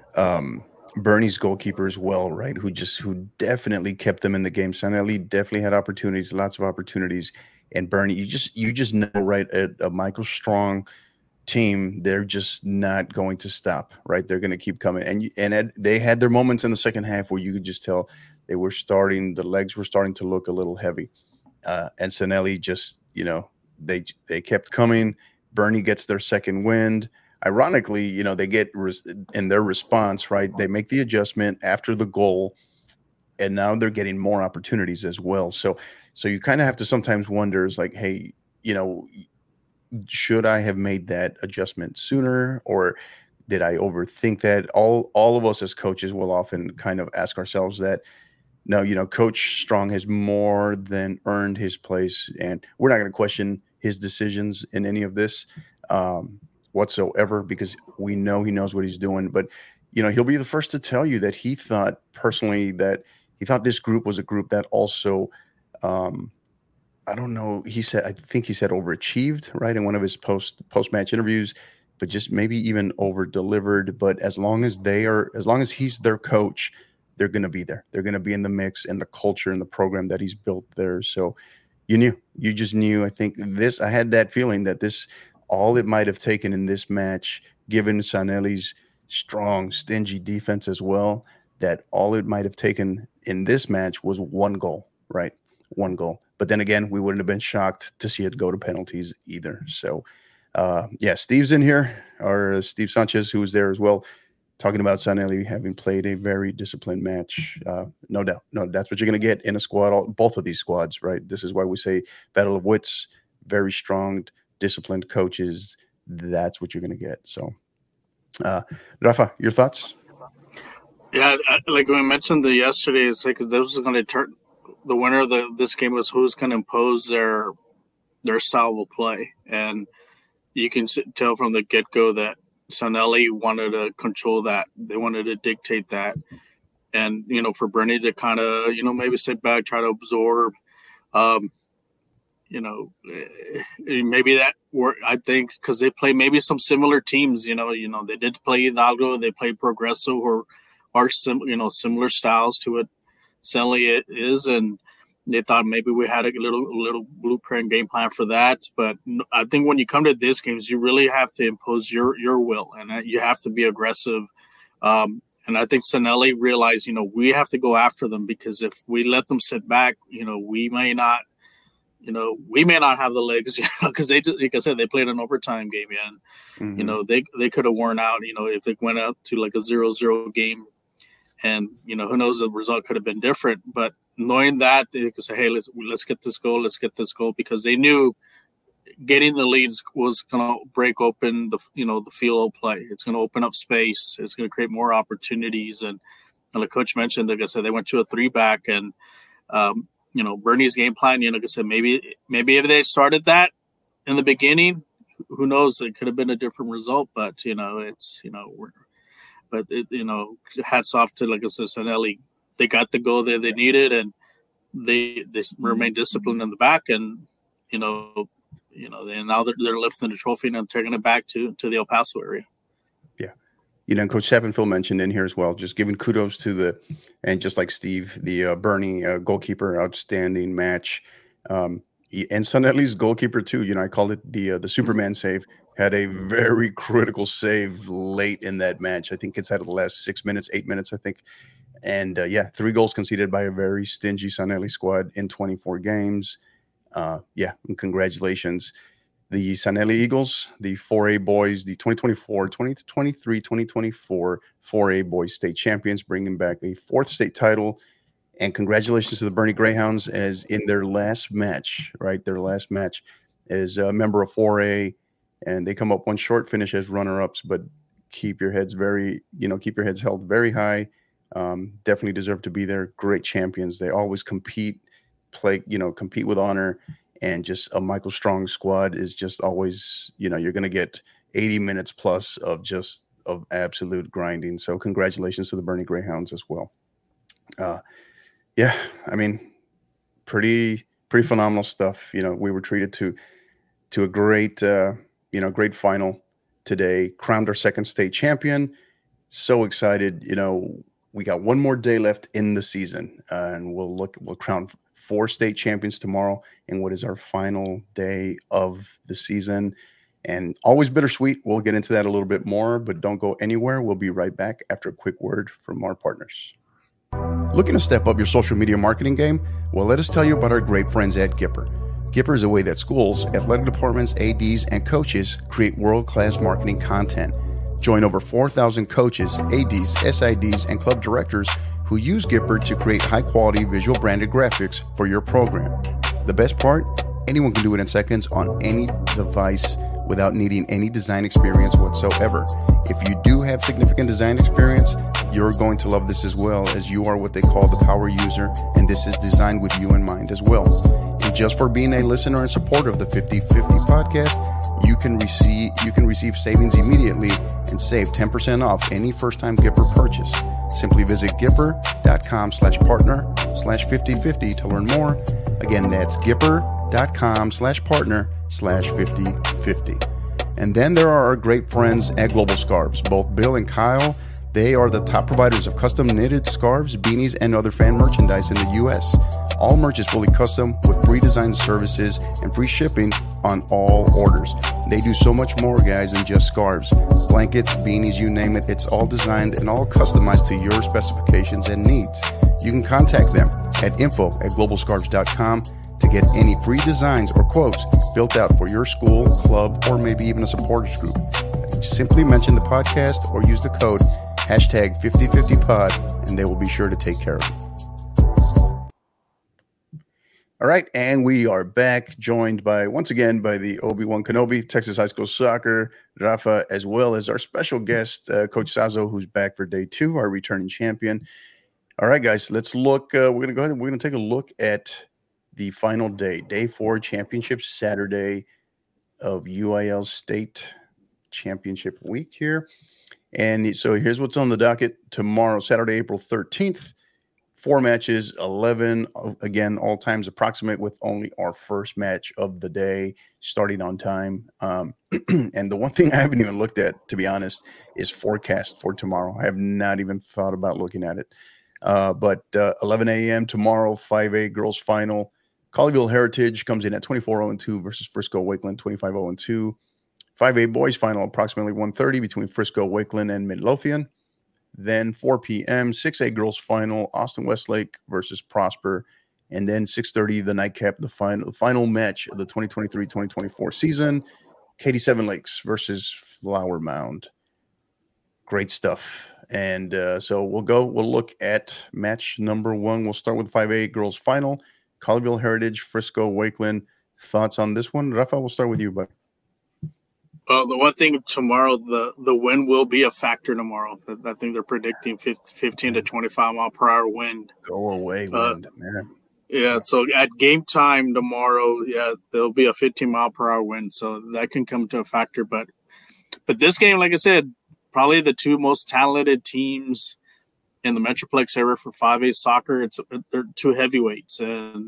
[SPEAKER 1] um, Bernie's goalkeeper as well, right? Who just who definitely kept them in the game. San Eli definitely had opportunities, lots of opportunities. And Bernie, you just you just know, right, a, a Michael Strong team, they're just not going to stop, right? They're going to keep coming. And and Ed, they had their moments in the second half where you could just tell they were starting, the legs were starting to look a little heavy. Uh, and San Eli just, you know, they they kept coming. Bernie gets their second wind. Ironically, you know, they get res- in their response, right? They make the adjustment after the goal, and now they're getting more opportunities as well. So, so you kind of have to sometimes wonder, is like, hey, you know, should I have made that adjustment sooner, or did I overthink that? All, all of us as coaches will often kind of ask ourselves that. No, you know, Coach Strong has more than earned his place, and we're not going to question his decisions in any of this um, whatsoever, because we know he knows what he's doing. But, you know, he'll be the first to tell you that he thought personally that he thought this group was a group that also, um, I don't know, he said, I think he said overachieved, right, in one of his post post-match interviews, but just maybe even over-delivered. But as long as they are, as long as he's their coach, they're going to be there. They're going to be in the mix, and the culture and the program that he's built there. So you knew, you just knew, I think this, I had that feeling that this, all it might have taken in this match given Sanelli's strong, stingy defense as well, that all it might have taken in this match was one goal, right? One goal. But then again, we wouldn't have been shocked to see it go to penalties either. So, uh, yeah, Steve's in here, or Steve Sanchez, who was there as well, talking about Sanelli having played a very disciplined match. Uh, no doubt. No, that's what you're going to get in a squad, all, both of these squads, right? This is why we say battle of wits, very strong, disciplined coaches. That's what you're going to get. So, uh, Rafa, your thoughts?
[SPEAKER 2] Yeah, like we mentioned the yesterday, it's like this was going to turn the winner of the, this game was who's going to impose their their style of play, and you can tell from the get go that Sanelli wanted to control that. They wanted to dictate that, and you know, for Bernie to kind of you know maybe sit back, try to absorb. Um, you know, maybe that work. I think because they play maybe some similar teams. You know, you know they did play Hidalgo, they played Progreso, or are sim, you know similar styles to what Sanelli is, and they thought maybe we had a little little blueprint game plan for that. But I think when you come to these games, you really have to impose your your will, and you have to be aggressive. Um, and I think Sanelli realized, you know, we have to go after them, because if we let them sit back, you know, we may not. You know, we may not have the legs, you know, because they, like I said, they played an overtime game, yeah, and mm-hmm. you know they they could have worn out. You know, if it went up to like a zero zero game, and you know who knows, the result could have been different. But knowing that, they could say, hey, let's let's get this goal, let's get this goal, because they knew getting the leads was going to break open the you know the field of play. It's going to open up space. It's going to create more opportunities. And, and like Coach mentioned, like I said, they went to a three back, and um, you know, Bernie's game plan, you know, like I said, maybe maybe if they started that in the beginning, who knows, it could have been a different result. But, you know, it's, you know, we're, but, it, you know, hats off to, like I said, Sanelli. They got the goal that they needed, and they they remained disciplined in the back, and, you know, you know, and now they're, they're lifting the trophy and taking it back to, to the El Paso area.
[SPEAKER 1] You know, Coach Sappenfield mentioned in here as well, just giving kudos to the, and just like Steve, the uh, Bernie uh, goalkeeper, outstanding match. Um, and Sanelli's goalkeeper too, you know, I call it the uh, the Superman save, had a very critical save late in that match. I think it's out of the last six minutes, eight minutes, I think. And uh, yeah, three goals conceded by a very stingy Sanelli squad in twenty-four games. Uh, yeah, and congratulations. The Sanelli Eagles, the four A boys, the twenty twenty-four, twenty twenty-three, twenty twenty-four four A boys state champions, bringing back a fourth state title. And congratulations to the Bernie Greyhounds, as in their last match, right? Their last match as a member of four A, and they come up one short, finish as runner-ups, but keep your heads very, you know, keep your heads held very high. Um, definitely deserve to be there. Great champions. They always compete, play, you know, compete with honor. And just a Michael Strong squad is just always, you know, you're going to get eighty minutes plus of just of absolute grinding. So congratulations to the Bernie Greyhounds as well. Uh, yeah, I mean, pretty, pretty phenomenal stuff. You know, we were treated to, to a great, uh, you know, great final today, crowned our second state champion. So excited. You know, we got one more day left in the season, uh, and we'll look, we'll crown four state champions tomorrow in what is our final day of the season. And always bittersweet. We'll get into that a little bit more, but don't go anywhere. We'll be right back after a quick word from our partners. Looking to step up your social media marketing game? Well, let us tell you about our great friends at Gipper. Gipper is a way that schools, athletic departments, A Ds, and coaches create world-class marketing content. Join over four thousand coaches, A Ds, S I Ds, and club directors who use Gipper to create high-quality visual branded graphics for your program. The best part? Anyone can do it in seconds on any device without needing any design experience whatsoever. If you do have significant design experience, you're going to love this as well, as you are what they call the power user, and this is designed with you in mind as well. And just for being a listener and supporter of the fifty fifty podcast, you can receive you can receive savings immediately and save ten percent off any first-time Gipper purchase. Simply visit Gipper.com slash partner slash 5050 to learn more. Again, that's Gipper.com slash partner slash 5050. And then there are our great friends at Global Scarves. Both Bill and Kyle, they are the top providers of custom knitted scarves, beanies, and other fan merchandise in the U S. All merch is fully custom with free design services and free shipping on all orders. They do so much more, guys, than just scarves. Blankets, beanies, you name it. It's all designed and all customized to your specifications and needs. You can contact them at info at global scarves dot com to get any free designs or quotes built out for your school, club, or maybe even a supporters group. Simply mention the podcast or use the code hashtag fifty fifty pod, and they will be sure to take care of you. All right, and we are back, joined by, once again, by the Obi-Wan Kenobi, Texas High School Soccer, Rafa, as well as our special guest, uh, Coach Sazo, who's back for day two, our returning champion. All right, guys, let's look. Uh, we're going to go ahead and we're going to take a look at the final day, day four, championship Saturday of U I L State Championship Week here. And so here's what's on the docket tomorrow, Saturday, April thirteenth. Four matches, eleven, again, all times approximate, with only our first match of the day starting on time. Um, and the one thing I haven't even looked at, to be honest, is forecast for tomorrow. I have not even thought about looking at it. Uh, but uh, eleven a.m. tomorrow, five A girls final. Colleyville Heritage comes in at twenty-four oh two versus Frisco Wakeland, twenty-five oh two. five A boys final, approximately one thirty between Frisco Wakeland and Midlothian. Then four p.m., six A girls final, Austin Westlake versus Prosper. And then six thirty, the nightcap, the final, the final match of the twenty twenty-three twenty twenty-four season, Katy Seven Lakes versus Flower Mound. Great stuff. And uh, so we'll go, we'll look at match number one. We'll start with five A girls final, Colleyville Heritage, Frisco Wakeland. Thoughts on this one? Rafa, we'll start with you, bud.
[SPEAKER 2] Well, the one thing tomorrow, the, the wind will be a factor tomorrow. I think they're predicting fifteen to twenty-five mile per hour wind.
[SPEAKER 1] Go away, wind, uh, man.
[SPEAKER 2] Yeah, so at game time tomorrow, yeah, there'll be a fifteen mile per hour wind, so that can come to a factor. But, but this game, like I said, probably the two most talented teams in the Metroplex area for five A soccer. It's they're two heavyweights, and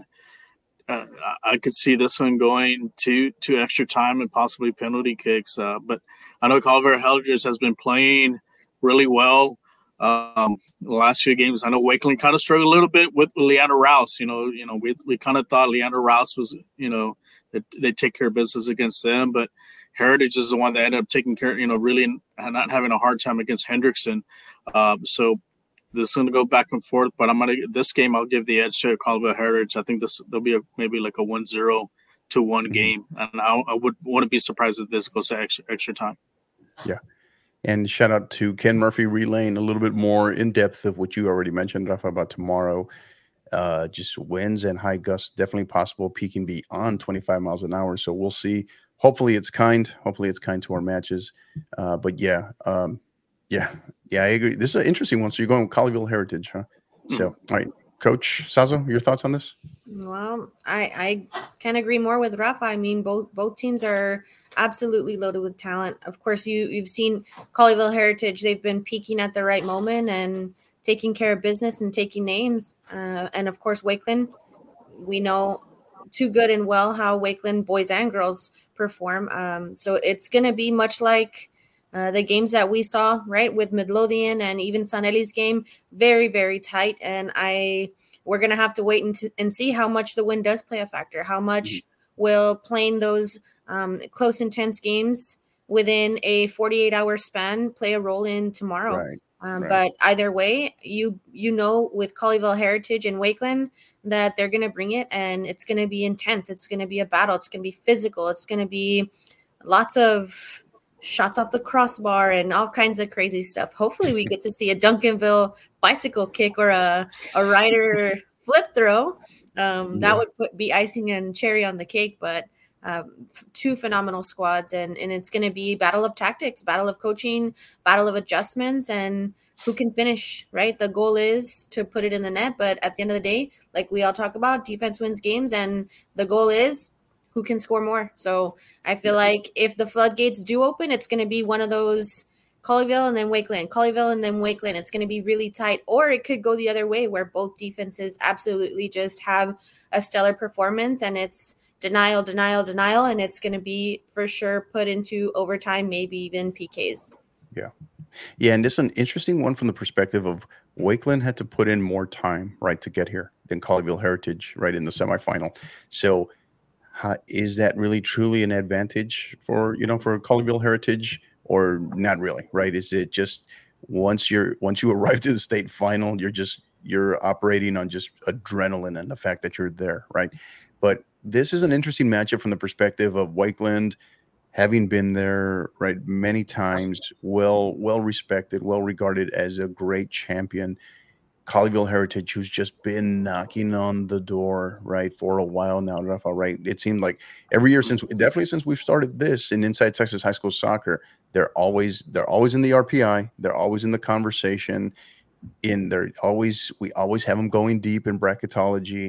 [SPEAKER 2] uh, I could see this one going to to extra time and possibly penalty kicks. Uh, but I know Colleyville Heritage has been playing really well um, the last few games. I know Wakeland kind of struggled a little bit with, with Leander Rouse. You know, you know, we we kind of thought Leander Rouse was, you know, that they take care of business against them, but Heritage is the one that ended up taking care, you know, really not having a hard time against Hendrickson. Uh, so this is going to go back and forth, but I'm going to, this game, I'll give the edge to Colleyville Heritage. I think this, there'll be a, maybe like a one zero to one game. And I, I would wouldn't be surprised if this goes to extra, extra time.
[SPEAKER 1] Yeah. And shout out to Ken Murphy relaying a little bit more in depth of what you already mentioned, Rafa, about tomorrow. Uh, just winds and high gusts, definitely possible, peaking beyond twenty-five miles an hour. So we'll see. Hopefully it's kind. Hopefully it's kind to our matches. Uh, but yeah, um, yeah, yeah, I agree. This is an interesting one. So you're going with Colleyville Heritage, huh? Mm. So, all right, Coach Sazo, your thoughts on this?
[SPEAKER 3] Well, I, I can't agree more with Rafa. I mean, both both teams are absolutely loaded with talent. Of course, you you've seen Colleyville Heritage. They've been peaking at the right moment and taking care of business and taking names. Uh, and of course, Wakeland, we know too good and well how Wakeland boys and girls perform. Um, so it's going to be much like uh, the games that we saw, right, with Midlothian and even Sanelli's game, very, very tight. And I we're going to have to wait and, t- and see how much the wind does play a factor, how much mm-hmm. will playing those um, close, intense games within a forty-eight hour span play a role in tomorrow.
[SPEAKER 1] Right.
[SPEAKER 3] Um,
[SPEAKER 1] right.
[SPEAKER 3] But either way, you you know, with Colleyville Heritage and Wakeland, that they're going to bring it, and it's going to be intense. It's going to be a battle. It's going to be physical. It's going to be lots of shots off the crossbar and all kinds of crazy stuff. Hopefully we get to see a Duncanville bicycle kick or a, a rider flip throw. Um, that yeah. would put, be icing and cherry on the cake, but um, f- two phenomenal squads. And, and it's going to be battle of tactics, battle of coaching, battle of adjustments, and who can finish, right? The goal is to put it in the net, but at the end of the day, like we all talk about, defense wins games, and the goal is who can score more. So I feel like if the floodgates do open, it's going to be one of those Colleyville and then Wakeland, Colleyville and then Wakeland. It's going to be really tight, or it could go the other way where both defenses absolutely just have a stellar performance and it's denial, denial, denial, and it's going to be for sure put into overtime, maybe even P Ks.
[SPEAKER 1] Yeah. Yeah, and this is an interesting one from the perspective of Wakeland had to put in more time, right, to get here than Colleyville Heritage, right, in the semifinal. So how, is that really truly an advantage for, you know, for Colleyville Heritage, or not really, right? Is it just once you're once you arrive to the state final, you're just you're operating on just adrenaline and the fact that you're there, right? But this is an interesting matchup from the perspective of Wakeland, having been there, right, many times, well, well respected, well regarded as a great champion. Colleyville Heritage, who's just been knocking on the door, right, for a while now, Rafa, right? It seemed like every year since, definitely since we've started this in Inside Texas High School Soccer, they're always they're always in the R P I, they're always in the conversation. In they're always we always have them going deep in bracketology,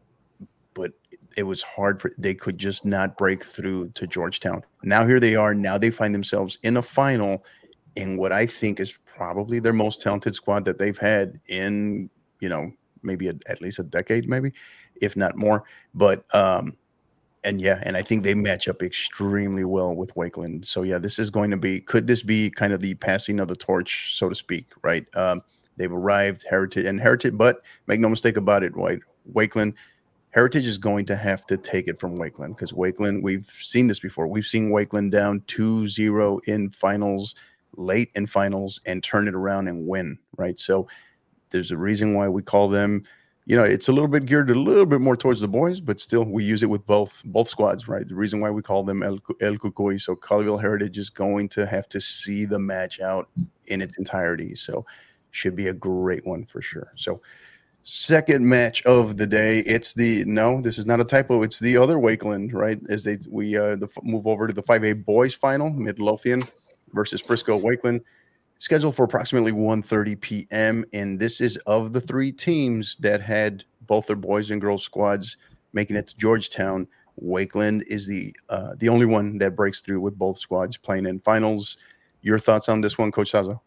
[SPEAKER 1] but it was hard for they could just not break through to Georgetown. Now here they are. Now they find themselves in a final in what I think is probably their most talented squad that they've had in, you know, maybe a, at least a decade, maybe, if not more. But, um, and yeah, and I think they match up extremely well with Wakeland. So yeah, this is going to be, could this be kind of the passing of the torch, so to speak, right? Um, they've arrived, Heritage, and Heritage, but make no mistake about it, right? Wakeland, Heritage is going to have to take it from Wakeland, because Wakeland, we've seen this before. We've seen Wakeland down two zero in finals, late in finals, and turn it around and win, right? So there's a reason why we call them, you know, it's a little bit geared a little bit more towards the boys, but still we use it with both both squads, right? The reason why we call them El, El Cucuy. So Colleyville Heritage is going to have to see the match out in its entirety. So should be a great one for sure. So second match of the day, it's the no, this is not a typo. It's the other Wakeland, right? As they we uh, the, move over to the five A boys final, Midlothian versus Frisco Wakeland, scheduled for approximately one thirty p.m. And this is of the three teams that had both their boys and girls squads making it to Georgetown. Wakeland is the uh, the only one that breaks through with both squads playing in finals. Your thoughts on this one, Coach Saza?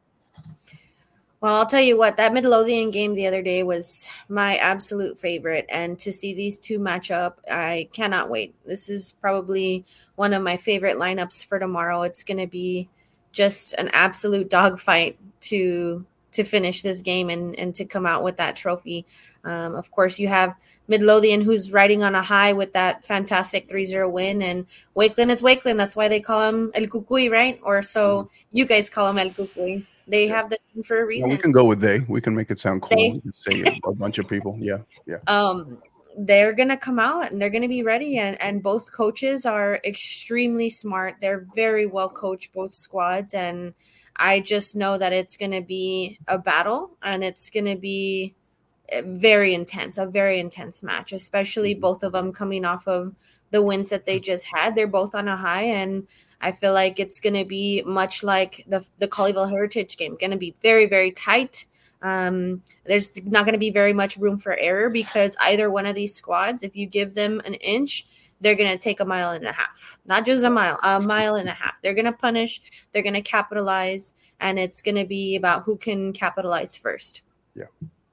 [SPEAKER 3] Well, I'll tell you what, that Midlothian game the other day was my absolute favorite. And to see these two match up, I cannot wait. This is probably one of my favorite lineups for tomorrow. It's going to be just an absolute dogfight to to finish this game and, and to come out with that trophy. Um, of course, you have Midlothian, who's riding on a high with that fantastic three zero win. And Wakeland is Wakeland. That's why they call him El Cucuy, right? Or so you guys call him El Cucuy. They yeah. have the name for a reason.
[SPEAKER 1] Yeah, we can go with they. We can make it sound cool. We can say a bunch of people. Yeah, yeah.
[SPEAKER 3] Um, they're gonna come out and they're gonna be ready. And and both coaches are extremely smart. They're very well coached, both squads. And I just know that it's gonna be a battle, and it's gonna be very intense, a very intense match. Especially both of them coming off of the wins that they just had. They're both on a high, and I feel like it's going to be much like the the Colleyville Heritage game, going to be very, very tight. Um, there's not going to be very much room for error, because either one of these squads, if you give them an inch, they're going to take a mile and a half, not just a mile, a mile and a half. They're going to punish, they're going to capitalize, and it's going to be about who can capitalize first.
[SPEAKER 1] Yeah.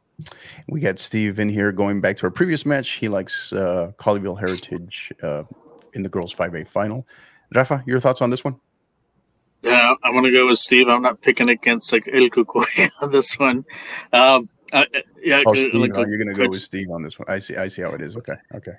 [SPEAKER 1] We got Steve in here going back to our previous match. He likes uh, Colleyville Heritage uh, in the girls five A final. Rafa, your thoughts on this one?
[SPEAKER 2] Yeah, I'm going to go with Steve. I'm not picking against like El Cucuy on this one. Um, uh, yeah,
[SPEAKER 1] oh, Steve,
[SPEAKER 2] like,
[SPEAKER 1] oh, you're going to go with Steve on this one. I see. I see how it is. Okay. Okay.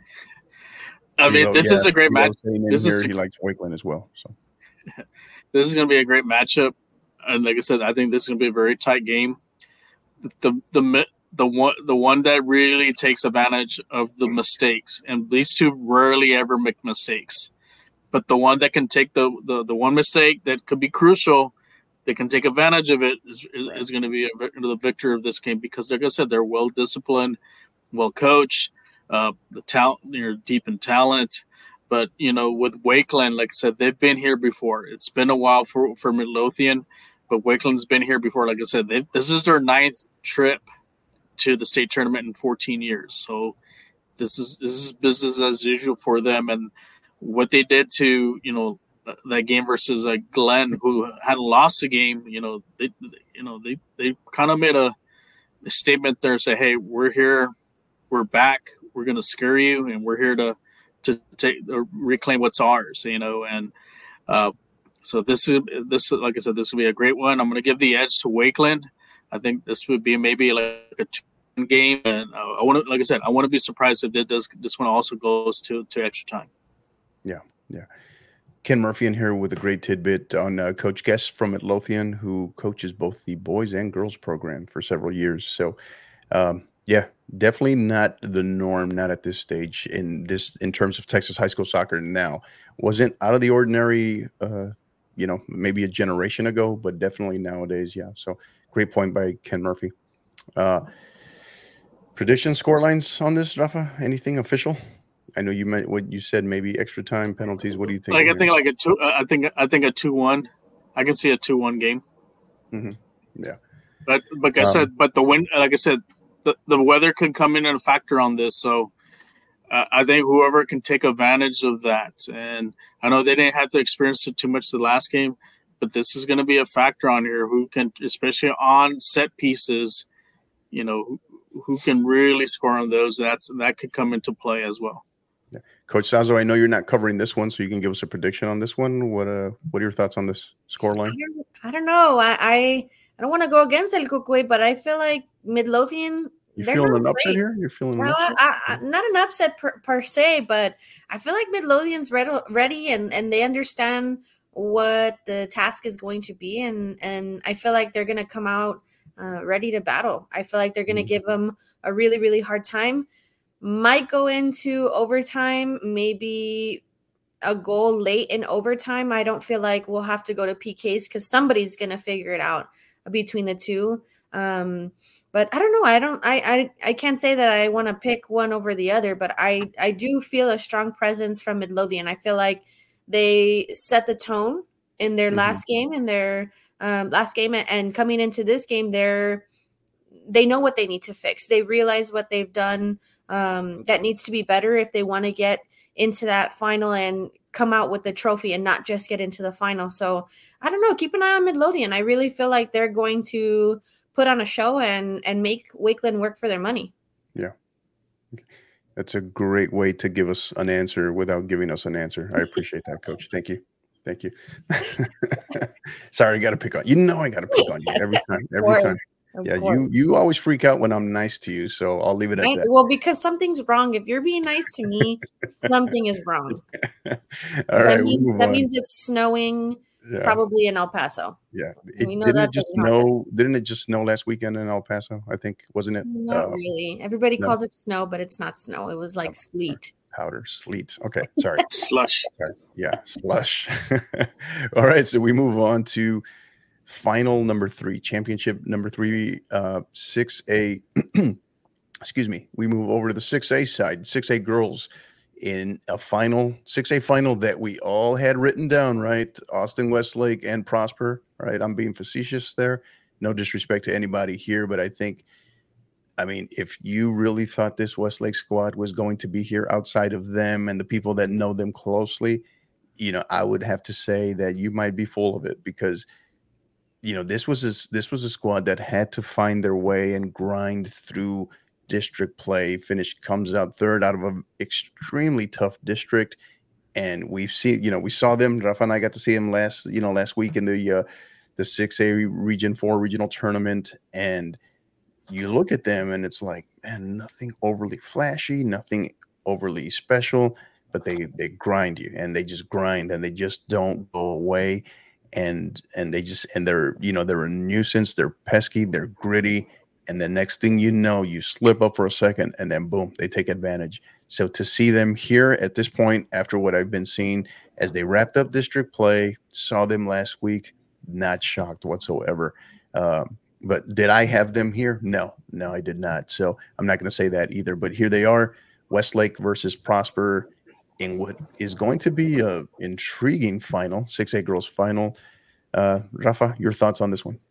[SPEAKER 2] I mean, Steve, this yeah, is a great match.
[SPEAKER 1] This is a, he likes Wakeland as well. So
[SPEAKER 2] this is going to be a great matchup, and like I said, I think this is going to be a very tight game. The the the, the one the one that really takes advantage of the mistakes, and these two rarely ever make mistakes. But the one that can take the, the, the one mistake that could be crucial, that can take advantage of it, is, is, is going to be a, the victor of this game, because, like I said, they're well disciplined, well coached, uh, the talent, they're deep in talent. But you know, with Wakeland, like I said, they've been here before. It's been a while for for Midlothian, but Wakeland's been here before. Like I said, they, this is their ninth trip to the state tournament in fourteen years. So this is this is business as usual for them. And what they did to, you know, that game versus uh, Glenn, who hadn't lost the game, you know, they, you know, they, they kind of made a, a statement there, say, hey, we're here, we're back, we're going to scare you, and we're here to, to take, uh, reclaim what's ours, you know, and uh, so this is, this, like I said, this will be a great one. I'm going to give the edge to Wakeland. I think this would be maybe like a two game, and uh, I want to, like I said, I want to be surprised if it does, this one also goes to, to extra time.
[SPEAKER 1] Yeah, yeah. Ken Murphy in here with a great tidbit on uh, Coach Guest from Midlothian, who coaches both the boys and girls program for several years. So, um, yeah, definitely not the norm, not at this stage in this in terms of Texas high school soccer now. Wasn't out of the ordinary, uh, you know, maybe a generation ago, but definitely nowadays, yeah. So, great point by Ken Murphy. Uh, prediction score lines on this, Rafa? Anything official? I know you meant what you said, maybe extra time penalties. What do you think?
[SPEAKER 2] Like I think like a two. Uh, I think I think a two one. I can see a two one game.
[SPEAKER 1] Mm-hmm. Yeah,
[SPEAKER 2] but like I um, said, but the wind. Like I said, the, the weather could come in and factor on this. So uh, I think whoever can take advantage of that. And I know they didn't have to experience it too much the last game, but this is going to be a factor on here. Who can, especially on set pieces, you know, who, who can really score on those. That's that could come into play as well.
[SPEAKER 1] Yeah. Coach Sazo, I know you're not covering this one, so you can give us a prediction on this one. What uh, what are your thoughts on this score line?
[SPEAKER 3] I don't, I don't know. I I, I don't want to go against El Cucuy, but I feel like Midlothian.
[SPEAKER 1] You feeling an upset here? You're feeling
[SPEAKER 3] well,
[SPEAKER 1] an upset?
[SPEAKER 3] I, I, not an upset per, per se, but I feel like Midlothian's ready, ready and, and they understand what the task is going to be, and and I feel like they're going to come out uh, ready to battle. I feel like they're going to mm-hmm. give them a really really hard time. Might go into overtime, maybe a goal late in overtime. I don't feel like we'll have to go to P Ks because somebody's going to figure it out between the two. Um, but I don't know. I don't, I, I, I can't say that I want to pick one over the other, but I, I do feel a strong presence from Midlothian. I feel like they set the tone in their mm-hmm. last game, in their um, last game, and coming into this game, they're, they know what they need to fix. They realize what they've done um, that needs to be better if they want to get into that final and come out with the trophy and not just get into the final. So I don't know. Keep an eye on Midlothian. I really feel like they're going to put on a show and, and make Wakeland work for their money.
[SPEAKER 1] Yeah. That's a great way to give us an answer without giving us an answer. I appreciate that, Coach. Thank you. Thank you. Sorry, I got to pick on you. Know I got to pick on you every time. Every time. Of yeah, course. you you always freak out when I'm nice to you, so I'll leave it at
[SPEAKER 3] I,
[SPEAKER 1] that.
[SPEAKER 3] Well, because something's wrong. If you're being nice to me, something is wrong.
[SPEAKER 1] All
[SPEAKER 3] that
[SPEAKER 1] right,
[SPEAKER 3] means,
[SPEAKER 1] we'll
[SPEAKER 3] that means it's snowing,
[SPEAKER 1] yeah.
[SPEAKER 3] probably in El Paso.
[SPEAKER 1] Yeah, it, didn't it just snow? Didn't it just snow last weekend in El Paso? I think wasn't it?
[SPEAKER 3] Not uh, really. Everybody
[SPEAKER 1] no.
[SPEAKER 3] calls it snow, but it's not snow. It was like no. sleet.
[SPEAKER 1] Powder, sleet. Okay, sorry.
[SPEAKER 2] Slush.
[SPEAKER 1] Sorry. Yeah, slush. All right, so we move on to final number three, championship number three, uh, six A. Excuse me. We move over to the six A side, six A girls in a final, six A final that we all had written down, right? Austin Westlake and Prosper, right? I'm being facetious there. No disrespect to anybody here, but I think, I mean, if you really thought this Westlake squad was going to be here outside of them and the people that know them closely, you know, I would have to say that you might be full of it because you know, this was a, this was a squad that had to find their way and grind through district play. Finished comes out third out of an extremely tough district, and we've seen, you know, we saw them. Rafa and I got to see them last, you know, last week in the uh, the six A Region Four regional tournament, and you look at them and it's like, man, nothing overly flashy, nothing overly special, but they they grind you, and they just grind, and they just don't go away. And and they just and they're you know they're a nuisance, they're pesky, they're gritty, and the next thing you know, you slip up for a second, and then boom, they take advantage. So to see them here at this point, after what I've been seeing as they wrapped up district play, saw them last week, not shocked whatsoever. Um, but did I have them here? No, no, I did not. So I'm not going to say that either. But here they are, Westlake versus Prosper, in what is going to be a intriguing final, six A girls final. Uh, Rafa, your thoughts on this one?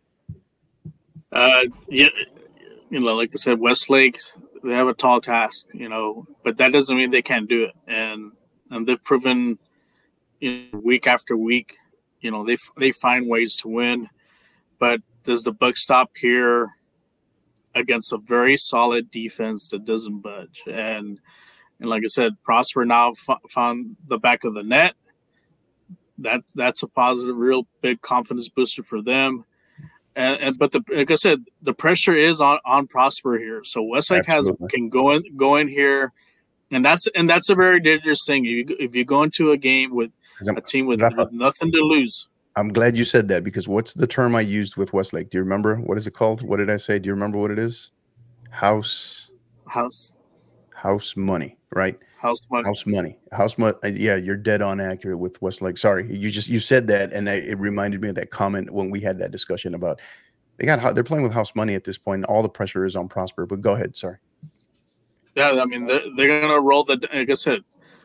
[SPEAKER 2] Uh, yeah, you know, like I said, Westlake, they have a tall task, you know, but that doesn't mean they can't do it. And and they've proven, you know, week after week, you know, they they find ways to win. But does the buck stop here against a very solid defense that doesn't budge? And And like I said, Prosper now f- found the back of the net. That that's a positive, real big confidence booster for them. And, and but the like I said, the pressure is on, on Prosper here. So Westlake has can go in go in here And that's and that's a very dangerous thing. If you, if you go into a game with a team with, with nothing to lose.
[SPEAKER 1] I'm glad you said that, because what's the term I used with Westlake? Do you remember? What is it called? What did I say? Do you remember what it is? House.
[SPEAKER 2] House.
[SPEAKER 1] House money, right?
[SPEAKER 2] House money.
[SPEAKER 1] House money. House money. Yeah, you're dead on accurate with Westlake. Sorry, you just you said that, and I, it reminded me of that comment when we had that discussion about they got they're playing with house money at this point. All the pressure is on Prosper. But go ahead. Sorry.
[SPEAKER 2] Yeah, I mean they're, they're gonna roll the. Like I said,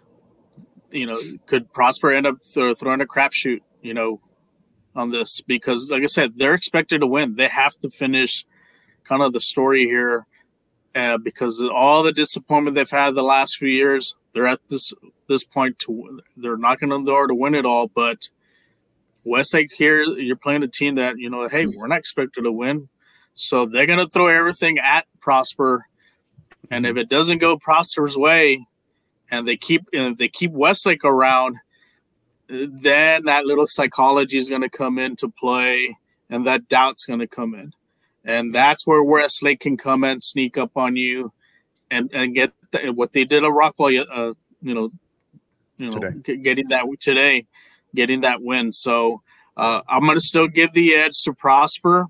[SPEAKER 2] you know, could Prosper end up th- throwing a crapshoot? You know, on this, because like I said, they're expected to win. They have to finish kind of the story here, uh, because of all the disappointment they've had the last few years. They're at this this point to they're knocking on the door to win it all. But Westlake here, you're playing a team that, you know, hey, we're not expected to win, so they're gonna throw everything at Prosper. And if it doesn't go Prosper's way, and they keep and if they keep Westlake around, then that little psychology is going to come into play, and that doubt's going to come in, and that's where Westlake can come in, sneak up on you, and and get the, what they did at Rockwall, uh, you know, you know, today. getting that today, getting that win. So uh, I'm going to still give the edge to Prosper,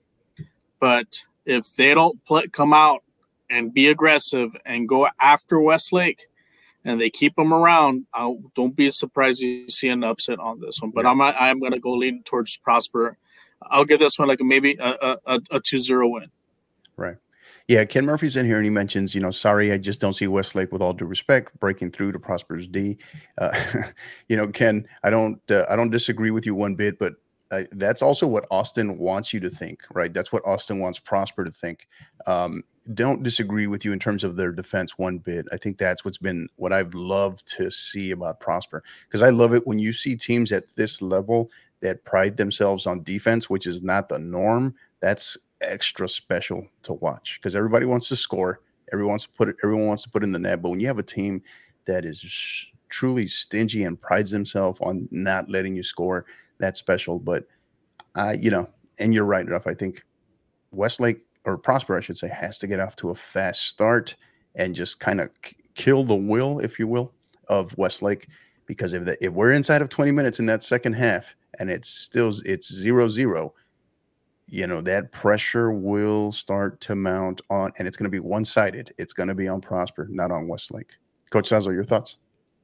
[SPEAKER 2] but if they don't play, come out and be aggressive and go after Westlake, and they keep them around, I'll, don't be surprised you see an upset on this one. But yeah. I'm I'm going to go lean towards Prosper. I'll give this one like maybe a a, a two zero win.
[SPEAKER 1] Right. Yeah, Ken Murphy's in here, and he mentions, you know, sorry, I just don't see Westlake, with all due respect, breaking through to Prosper's D. Uh, you know, Ken, I don't uh, I don't disagree with you one bit, but uh, that's also what Austin wants you to think, right? That's what Austin wants Prosper to think. Um, don't disagree with you in terms of their defense one bit. I think that's what's been what I've loved to see about Prosper, because I love it when you see teams at this level that pride themselves on defense, which is not the norm. That's extra special to watch, because everybody wants to score. Everyone wants to put it, everyone wants to put in the net. But when you have a team that is sh- truly stingy and prides themselves on not letting you score, that's special. But I, uh, you know, and you're right enough. I think Westlake, or Prosper, I should say, has to get off to a fast start and just kind of k- kill the will, if you will, of Westlake. Because if the, if we're inside of twenty minutes in that second half and it's still it's zero zero, you know, that pressure will start to mount on, and it's going to be one sided. It's going to be on Prosper, not on Westlake. Coach Sazo, your thoughts?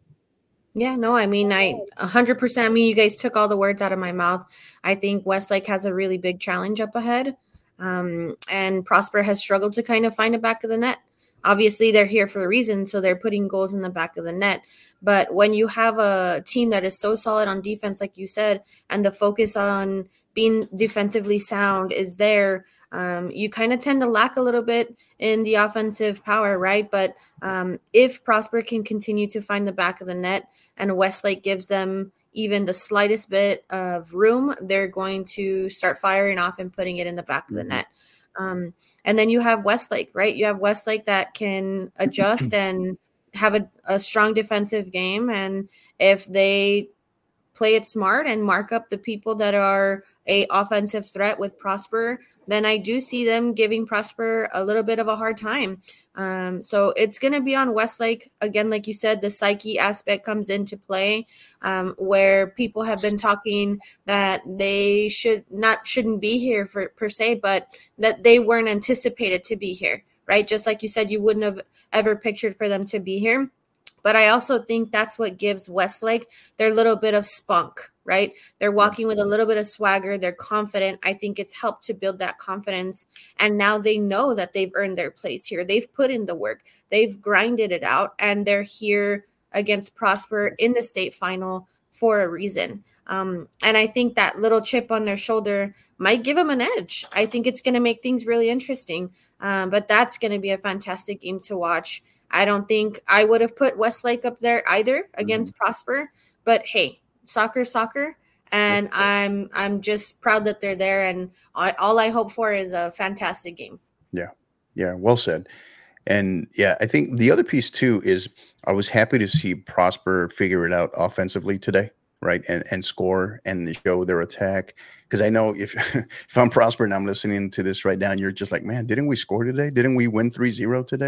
[SPEAKER 3] Yeah, no, I mean, I one hundred percent. I mean, you guys took all the words out of my mouth. I think Westlake has a really big challenge up ahead. Um, and Prosper has struggled to kind of find a back of the net. Obviously, they're here for a reason, so they're putting goals in the back of the net. But when you have a team that is so solid on defense, like you said, and the focus on being defensively sound is there, um, you kind of tend to lack a little bit in the offensive power, right? But um, if Prosper can continue to find the back of the net and Westlake gives them even the slightest bit of room, they're going to start firing off and putting it in the back of the net. Um, and then you have Westlake, right? You have Westlake that can adjust and have a, a strong defensive game. And if they play it smart and mark up the people that are a offensive threat with Prosper, then I do see them giving Prosper a little bit of a hard time. Um, so it's going to be on Westlake. Again, like you said, the psyche aspect comes into play, um, where people have been talking that they should not shouldn't be here for per se, but that they weren't anticipated to be here, right? Just like you said, you wouldn't have ever pictured for them to be here. But I also think that's what gives Westlake their little bit of spunk, right? They're walking with a little bit of swagger. They're confident. I think it's helped to build that confidence. And now they know that they've earned their place here. They've put in the work. They've grinded it out. And they're here against Prosper in the state final for a reason. Um, and I think that little chip on their shoulder might give them an edge. I think it's going to make things really interesting. Um, but that's going to be a fantastic game to watch. I don't think I would have put Westlake up there either against mm-hmm. Prosper, but hey, soccer, soccer, and I'm I'm just proud that they're there, and I, all I hope for is a fantastic game.
[SPEAKER 1] Yeah, yeah, well said. And yeah, I think the other piece too is I was happy to see Prosper figure it out offensively today, right, and and score and show their attack. Because I know if if I'm Prosper and I'm listening to this right now, and you're just like, man, didn't we score today? Didn't we win three zero today?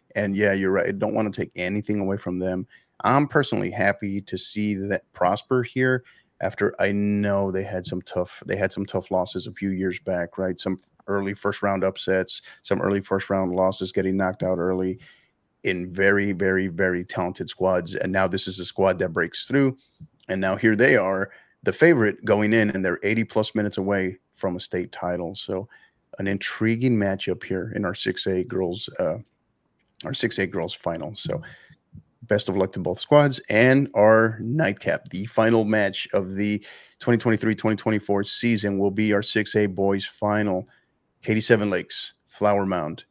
[SPEAKER 1] And yeah, you're right. I don't want to take anything away from them. I'm personally happy to see that Prosper here after I know they had some tough they had some tough losses a few years back, right? Some early first round upsets, some early first round losses, getting knocked out early in very, very, very talented squads. And now this is a squad that breaks through. And now here they are, the favorite going in, and they're eighty plus minutes away from a state title. So an intriguing matchup here in our six A girls, uh, our six A girls final. So best of luck to both squads. And our nightcap, the final match of the twenty twenty-three twenty twenty-four season, will be our six A boys final. Katy Seven Lakes, Flower Mound.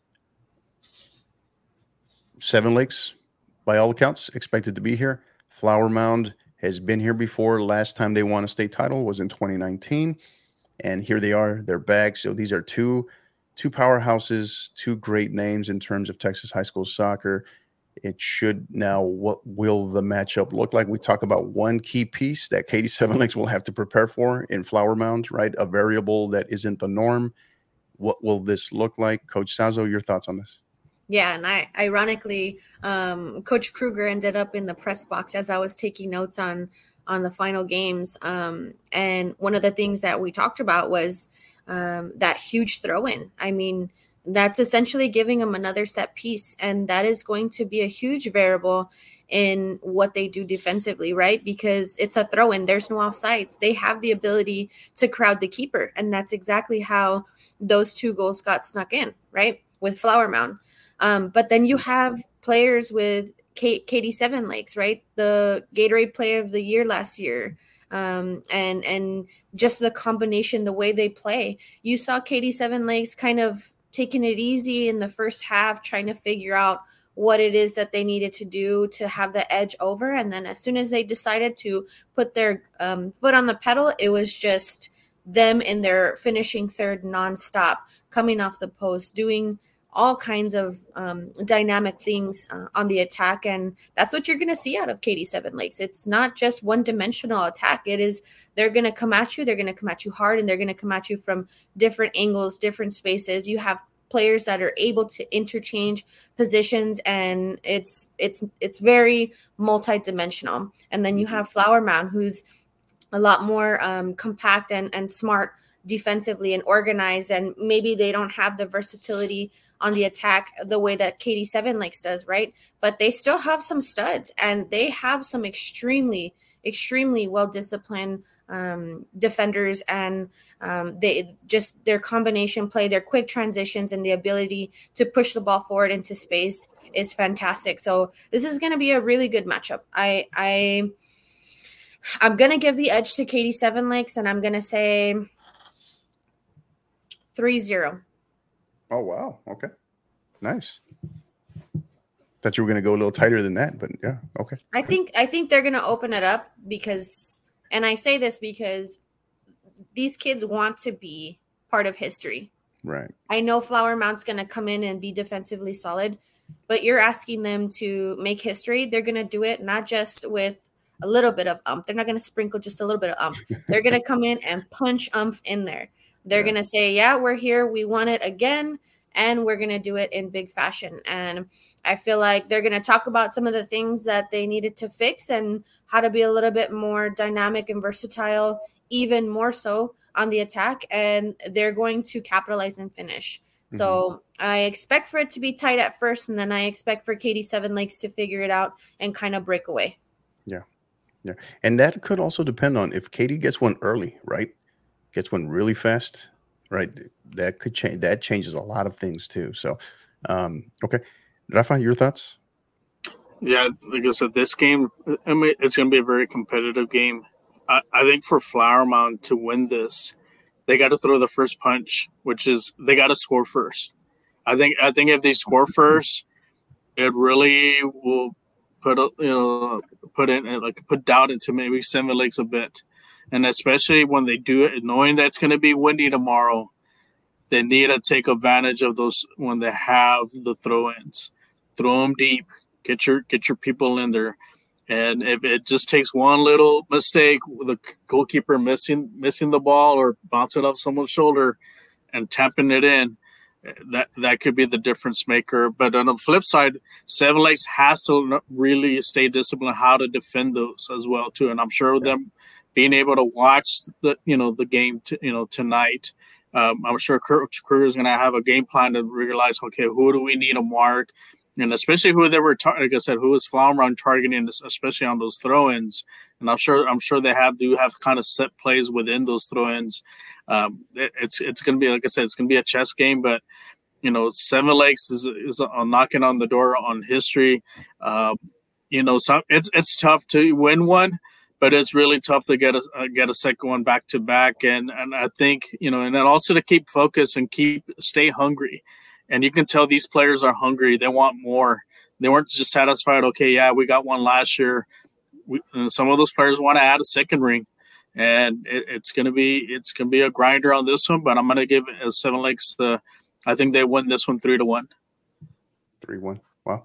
[SPEAKER 1] Seven Lakes, by all accounts, expected to be here. Flower Mound has been here before. Last time they won a state title was in twenty nineteen. And here they are. They're back. So these are two, two powerhouses, two great names in terms of Texas high school soccer. It should now, what will the matchup look like? We talk about one key piece that Katy Seven Lakes will have to prepare for in Flower Mound, right? A variable that isn't the norm. What will this look like? Coach Sazo, your thoughts on this?
[SPEAKER 3] Yeah, and I ironically, um, Coach Kruger ended up in the press box as I was taking notes on on the final games. Um, and one of the things that we talked about was um, that huge throw-in. I mean, that's essentially giving them another set piece, and that is going to be a huge variable in what they do defensively, right? Because it's a throw-in. There's no offsides. They have the ability to crowd the keeper, and that's exactly how those two goals got snuck in, right, with Flower Mound. Um, but then you have players with K- Katy Seven Lakes, right? The Gatorade Player of the Year last year, um, and and just the combination, the way they play. You saw Katy Seven Lakes kind of taking it easy in the first half, trying to figure out what it is that they needed to do to have the edge over. And then as soon as they decided to put their um, foot on the pedal, it was just them in their finishing third nonstop, coming off the post, doing all kinds of um, dynamic things uh, on the attack. And that's what you're going to see out of Katy Seven Lakes. It's not just one-dimensional attack. It is, they're going to come at you. They're going to come at you hard, and they're going to come at you from different angles, different spaces. You have players that are able to interchange positions, and it's it's it's very multi-dimensional. And then you have Flower Mound, who's a lot more um, compact and, and smart defensively and organized, and maybe they don't have the versatility on the attack the way that Katy Seven Lakes does, right? But they still have some studs, and they have some extremely, extremely well-disciplined um, defenders, and um, they just their combination play, their quick transitions, and the ability to push the ball forward into space is fantastic. So this is going to be a really good matchup. I, I, I'm going to give the edge to Katy Seven Lakes, and I'm going to say three zero.
[SPEAKER 1] Oh, wow. Okay. Nice. Thought you were going to go a little tighter than that, but yeah. Okay.
[SPEAKER 3] I think, I think they're going to open it up because, and I say this because these kids want to be part of history.
[SPEAKER 1] Right.
[SPEAKER 3] I know Flower Mound's going to come in and be defensively solid, but you're asking them to make history. They're going to do it not just with a little bit of umph. They're not going to sprinkle just a little bit of umph. They're going to come in and punch umph in there. They're yeah. going to say, yeah, we're here. We want it again. And we're going to do it in big fashion. And I feel like they're going to talk about some of the things that they needed to fix and how to be a little bit more dynamic and versatile, even more so on the attack. And they're going to capitalize and finish. Mm-hmm. So I expect for it to be tight at first. And then I expect for Katy Seven Lakes to figure it out and kind of break away.
[SPEAKER 1] Yeah. Yeah. And that could also depend on if Katy gets one early, right? Gets one really fast, right? That could change. That changes a lot of things too. So, um, okay. Rafa, your thoughts?
[SPEAKER 2] Yeah, like I said, this game, I mean, it's going to be a very competitive game. I, I think for Flower Mound to win this, they got to throw the first punch, which is they got to score first. I think. I think if they score first, it really will put a, you know put in like put doubt into maybe Seven Lakes a bit. And especially when they do it, knowing that it's going to be windy tomorrow, they need to take advantage of those when they have the throw-ins. Throw them deep. Get your get your people in there. And if it just takes one little mistake, the goalkeeper missing missing the ball or bouncing off someone's shoulder and tapping it in, that that could be the difference maker. But on the flip side, Seven Lakes has to really stay disciplined how to defend those as well too. And I'm sure yeah. them being able to watch the you know the game t- you know tonight. Um, I'm sure Coach Kruger is going to have a game plan to realize, okay, who do we need to mark, and especially who they were, tar- like I said, who is Flower Mound targeting, especially on those throw-ins. And I'm sure I'm sure they have do have kind of set plays within those throw-ins. Um, it, it's it's going to be, like I said, it's going to be a chess game, but you know, Seven Lakes is is uh, knocking on the door on history. Um, you know, so it's it's tough to win one, but it's really tough to get a uh, get a second one back to back. And and I think you know, and then also to keep focus and keep stay hungry. And you can tell these players are hungry; they want more. They weren't just satisfied. Okay, yeah, we got one last year. We, uh, some of those players want to add a second ring. And it, it's gonna be it's gonna be a grinder on this one, but I'm gonna give it Seven Lakes the. Uh, I think they win this one three to one.
[SPEAKER 1] Three one. Wow.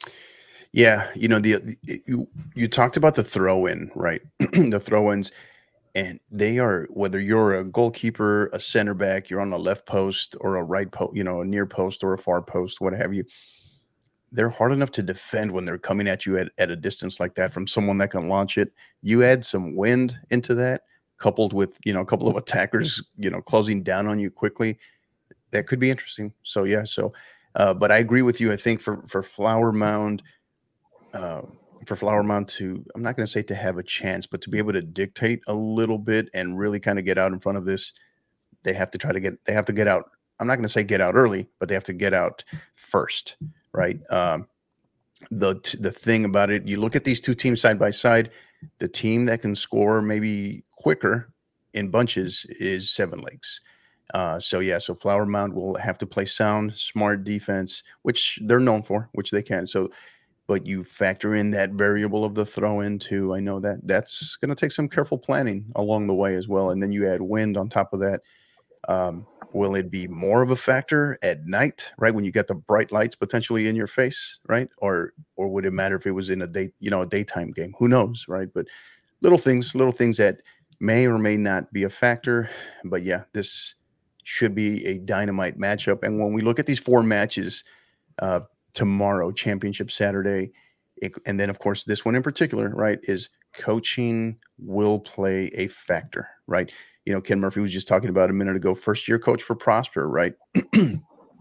[SPEAKER 1] Yeah, you know the, the you you talked about the throw in, right? The throw ins, and they are, whether you're a goalkeeper, a center back, you're on the left post or a right post, you know, a near post or a far post, what have you. They're hard enough to defend when they're coming at you at, at a distance like that from someone that can launch it. You add some wind into that, coupled with, you know, a couple of attackers, you know, closing down on you quickly. That could be interesting. So, yeah. So, uh, but I agree with you. I think for, for Flower Mound, uh, for Flower Mound to, I'm not going to say to have a chance, but to be able to dictate a little bit and really kind of get out in front of this, they have to try to get, they have to get out. I'm not going to say get out early, but they have to get out first. Right. Um, the the thing about it, you look at these two teams side by side, the team that can score maybe quicker in bunches is Seven Lakes. Uh, so, yeah, so Flower Mound will have to play sound, smart defense, which they're known for, which they can. So, but you factor in that variable of the throw in too. I know that that's going to take some careful planning along the way as well. And then you add wind on top of that. Um, Will it be more of a factor at night, right, when you get the bright lights potentially in your face, right? Or or would it matter if it was in a day, you know, a daytime game? Who knows, right? But little things, little things that may or may not be a factor. But yeah, this should be a dynamite matchup. And when we look at these four matches uh, tomorrow, Championship Saturday, it, and then of course this one in particular, right, is coaching will play a factor, right? You know, Ken Murphy was just talking about a minute ago, first year coach for Prosper, right? The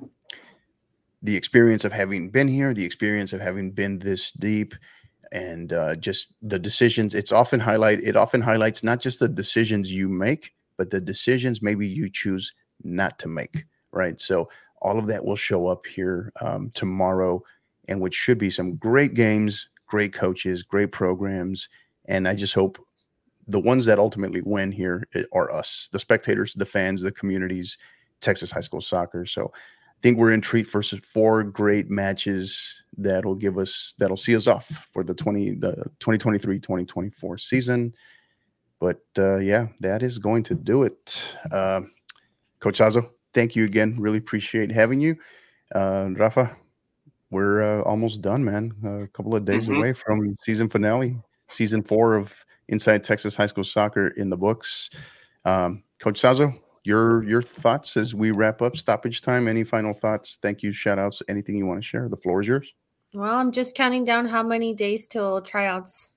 [SPEAKER 1] experience of having been here, the experience of having been this deep, and uh, just the decisions. It's often highlight. It often highlights not just the decisions you make, but the decisions maybe you choose not to make, right? So all of that will show up here um, tomorrow, and which should be some great games, great coaches, great programs, and I just hope the ones that ultimately win here are us, the spectators, the fans, the communities, Texas high school soccer. So I think we're in treat for four great matches that'll give us, that'll see us off for the twenty, the twenty twenty-three twenty twenty-four season. But uh, yeah, that is going to do it. Uh, Coach Sazo, thank you again. Really appreciate having you. Uh, Rafa, we're uh, almost done, man. Uh, a couple of days mm-hmm. away from season finale, season four of Inside Texas High School Soccer in the books. Um, Coach Sazo, your your thoughts as we wrap up stoppage time. Any final thoughts? Thank you. Shout outs. Anything you want to share? The floor is yours.
[SPEAKER 3] Well, I'm just counting down how many days till tryouts.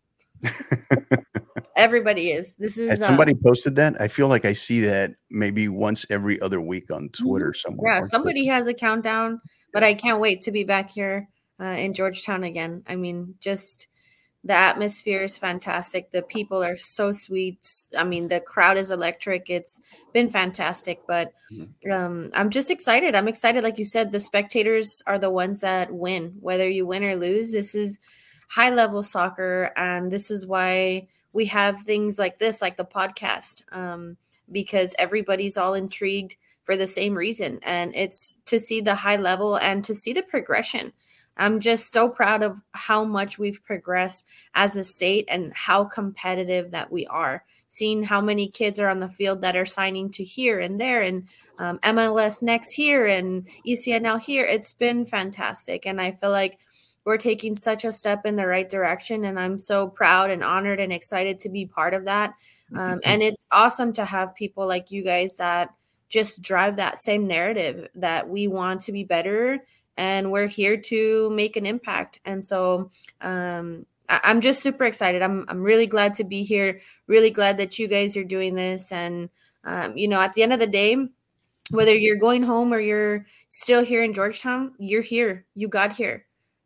[SPEAKER 3] Everybody is. This is
[SPEAKER 1] Has somebody uh, posted that? I feel like I see that maybe once every other week on Twitter somewhere.
[SPEAKER 3] Yeah, somebody Twitter. has a countdown, but I can't wait to be back here uh, in Georgetown again. I mean, just the atmosphere is fantastic. The people are so sweet. I mean, the crowd is electric. It's been fantastic, but um, I'm just excited. I'm excited. Like you said, the spectators are the ones that win, whether you win or lose. This is high level soccer. And this is why we have things like this, like the podcast, um, because everybody's all intrigued for the same reason. And it's to see the high level and to see the progression. I'm just so proud of how much we've progressed as a state and how competitive that we are. Seeing how many kids are on the field that are signing to here and there and um, M L S Next here and E C N L here. It's been fantastic. And I feel like we're taking such a step in the right direction. And I'm so proud and honored and excited to be part of that. Um, and it's awesome to have people like you guys that just drive that same narrative that we want to be better and we're here to make an impact. And so um, I- I'm just super excited. I'm I'm really glad to be here. Really glad that you guys are doing this. And um, you know, at the end of the day, whether you're going home or you're still here in Georgetown, you're here. You got here,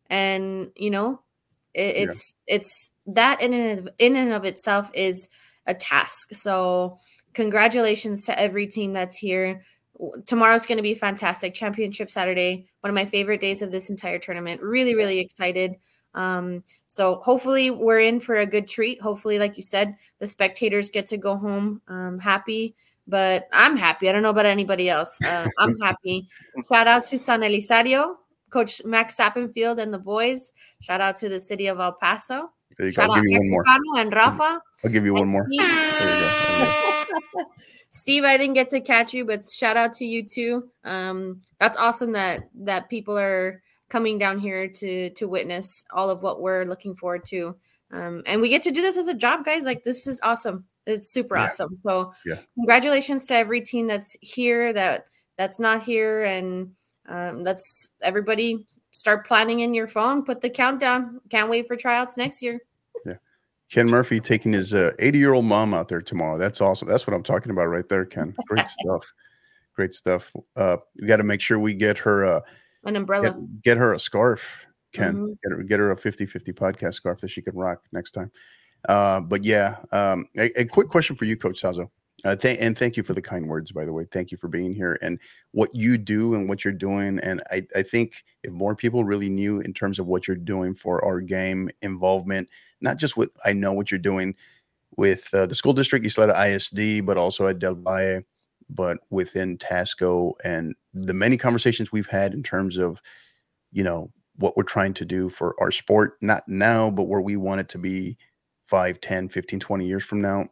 [SPEAKER 3] and you know, it,
[SPEAKER 1] Yeah.
[SPEAKER 3] it's it's that in and of, in and of itself is a task. So congratulations to every team that's here. Tomorrow's going to be fantastic. Championship Saturday, one of my favorite days of this entire tournament. Really, really excited. Um, so hopefully we're in for a good treat. Hopefully, like you said, the spectators get to go home um, happy. But I'm happy. I don't know about anybody else. Uh, I'm happy. Shout out to San Elizario, Coach Max Sappenfield and the boys. Shout out to the city of El Paso.
[SPEAKER 1] There you
[SPEAKER 3] Shout
[SPEAKER 1] go. I'll
[SPEAKER 3] out
[SPEAKER 1] give you one more.
[SPEAKER 3] Mexicano and Rafa.
[SPEAKER 1] I'll give you one more.
[SPEAKER 3] Steve.
[SPEAKER 1] There you go. There you go.
[SPEAKER 3] Steve, I didn't get to catch you, but shout out to you too. Um, that's awesome that that people are coming down here to to witness all of what we're looking forward to. Um, and we get to do this as a job, guys. Like, this is awesome. It's super
[SPEAKER 1] Yeah.
[SPEAKER 3] awesome. So
[SPEAKER 1] Yeah.
[SPEAKER 3] congratulations to every team that's here, that that's not here. And um, let's everybody start planning in your phone. Put the countdown. Can't wait for tryouts next year.
[SPEAKER 1] Yeah. Ken Murphy taking his uh, eighty-year-old mom out there tomorrow. That's awesome. That's what I'm talking about right there, Ken. Great stuff. Great stuff. Uh, we got to make sure we get her uh,
[SPEAKER 3] An umbrella.
[SPEAKER 1] get, get her a scarf, Ken.
[SPEAKER 3] Mhm.
[SPEAKER 1] Get her get her a fifty fifty podcast scarf that she can rock next time. Uh, but yeah, um, a, a quick question for you, Coach Sazo. Uh, th- and thank you for the kind words, by the way. Thank you for being here and what you do and what you're doing. And I, I think if more people really knew in terms of what you're doing for our game involvement, not just with, I know what you're doing with uh, the school district, Isleta I S D, but also at Del Valle, but within Tasco, and the many conversations we've had in terms of, you know, what we're trying to do for our sport, not now, but where we want it to be five, ten, fifteen, twenty years from now.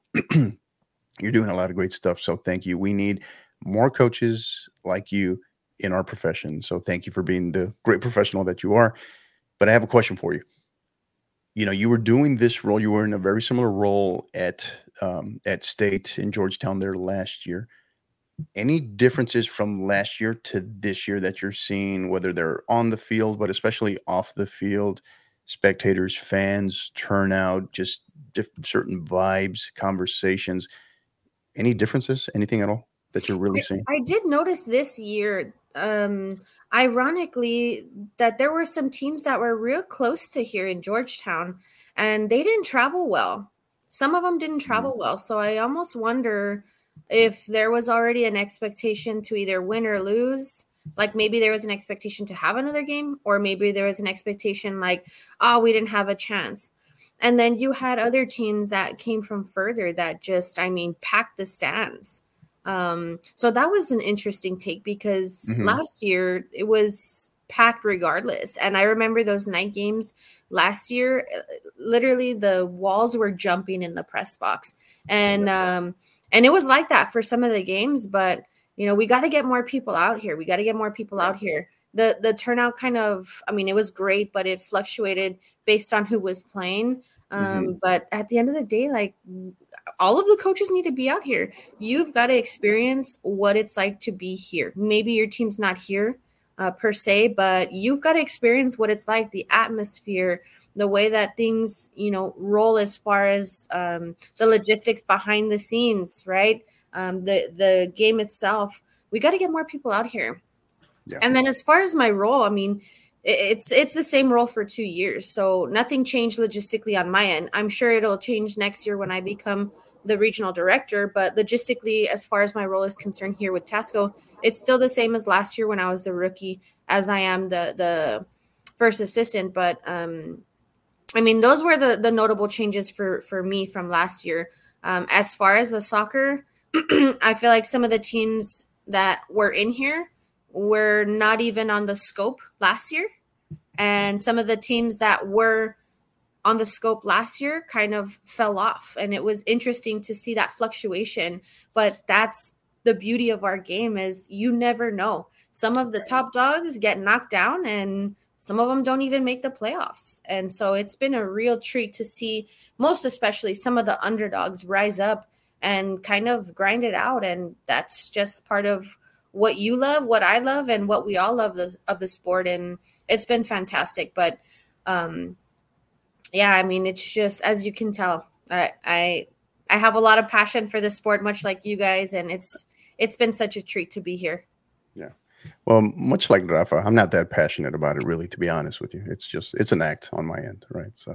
[SPEAKER 1] You're doing a lot of great stuff. So thank you. We need more coaches like you in our profession. So thank you for being the great professional that you are. But I have a question for you. You know, you were doing this role. You were in a very similar role at um, at State in Georgetown there last year. Any differences from last year to this year that you're seeing, whether they're on the field, but especially off the field, spectators, fans, turnout, just different, certain vibes, conversations? Any differences, anything at all that you're really
[SPEAKER 3] I,
[SPEAKER 1] seeing?
[SPEAKER 3] I did notice this year, um, ironically, that there were some teams that were real close to here in Georgetown, and they didn't travel well. Some of them didn't travel well. So I almost wonder if there was already an expectation to either win or lose. Like maybe there was an expectation to have another game, or maybe there was an expectation like, oh, we didn't have a chance. And then you had other teams that came from further that just, I mean, packed the stands. Um, so that was an interesting take because
[SPEAKER 1] Mhm.
[SPEAKER 3] last year it was packed regardless. And I remember those night games last year, literally the walls were jumping in the press box. And, um, and it was like that for some of the games, but you know, we got to get more people out here. We got to get more people out here. The the turnout kind of, I mean, it was great, but it fluctuated based on who was playing. Um,
[SPEAKER 1] Mhm.
[SPEAKER 3] But at the end of the day, like all of the coaches need to be out here. You've got to experience what it's like to be here. Maybe your team's not here uh, per se, but you've got to experience what it's like, the atmosphere, the way that things, you know, roll as far as um, the logistics behind the scenes, right? Um, the the game itself. We got to get more people out here.
[SPEAKER 1] Yeah.
[SPEAKER 3] And then as far as my role, I mean, it's it's the same role for two years. So nothing changed logistically on my end. I'm sure it'll change next year when I become the regional director. But logistically, as far as my role is concerned here with Tasco, it's still the same as last year when I was the rookie, as I am the the first assistant. But um, I mean, those were the the notable changes for for me from last year. Um, as far as the soccer, I feel like some of the teams that were in here were not even on the scope last year. And some of the teams that were on the scope last year kind of fell off. And it was interesting to see that fluctuation. But that's the beauty of our game, is you never know. Some of the top dogs get knocked down and some of them don't even make the playoffs. And so it's been a real treat to see, most especially some of the underdogs rise up and kind of grind it out. And that's just part of what you love, what I love, and what we all love the, of the sport. And it's been fantastic. But um, yeah, I mean, it's just, as you can tell, I, I I have a lot of passion for the sport, much like you guys, and it's it's been such a treat to be here.
[SPEAKER 1] Yeah. Well, much like Rafa, I'm not that passionate about it, really, to be honest with you. It's just, it's an act on my end, right? So,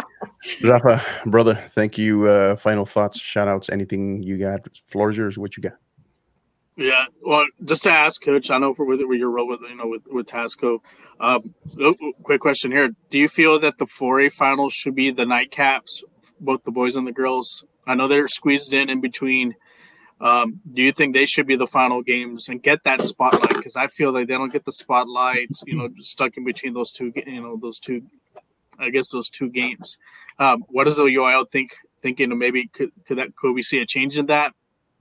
[SPEAKER 1] Rafa, brother, thank you. Uh, final thoughts, shout outs, anything you got? Floor's yours, what you got?
[SPEAKER 2] Yeah, well, just to ask, Coach, I know for with, with your role with you know with with Tasco, um, quick question here: do you feel that the four A finals should be the nightcaps, both the boys and the girls? I know they're squeezed in in between. Um, do you think they should be the final games and get that spotlight? Because I feel like they don't get the spotlight, you know, stuck in between those two, you know, those two, I guess those two games. Um, what does the U I L think? Thinking of maybe could could that could we see a change in that?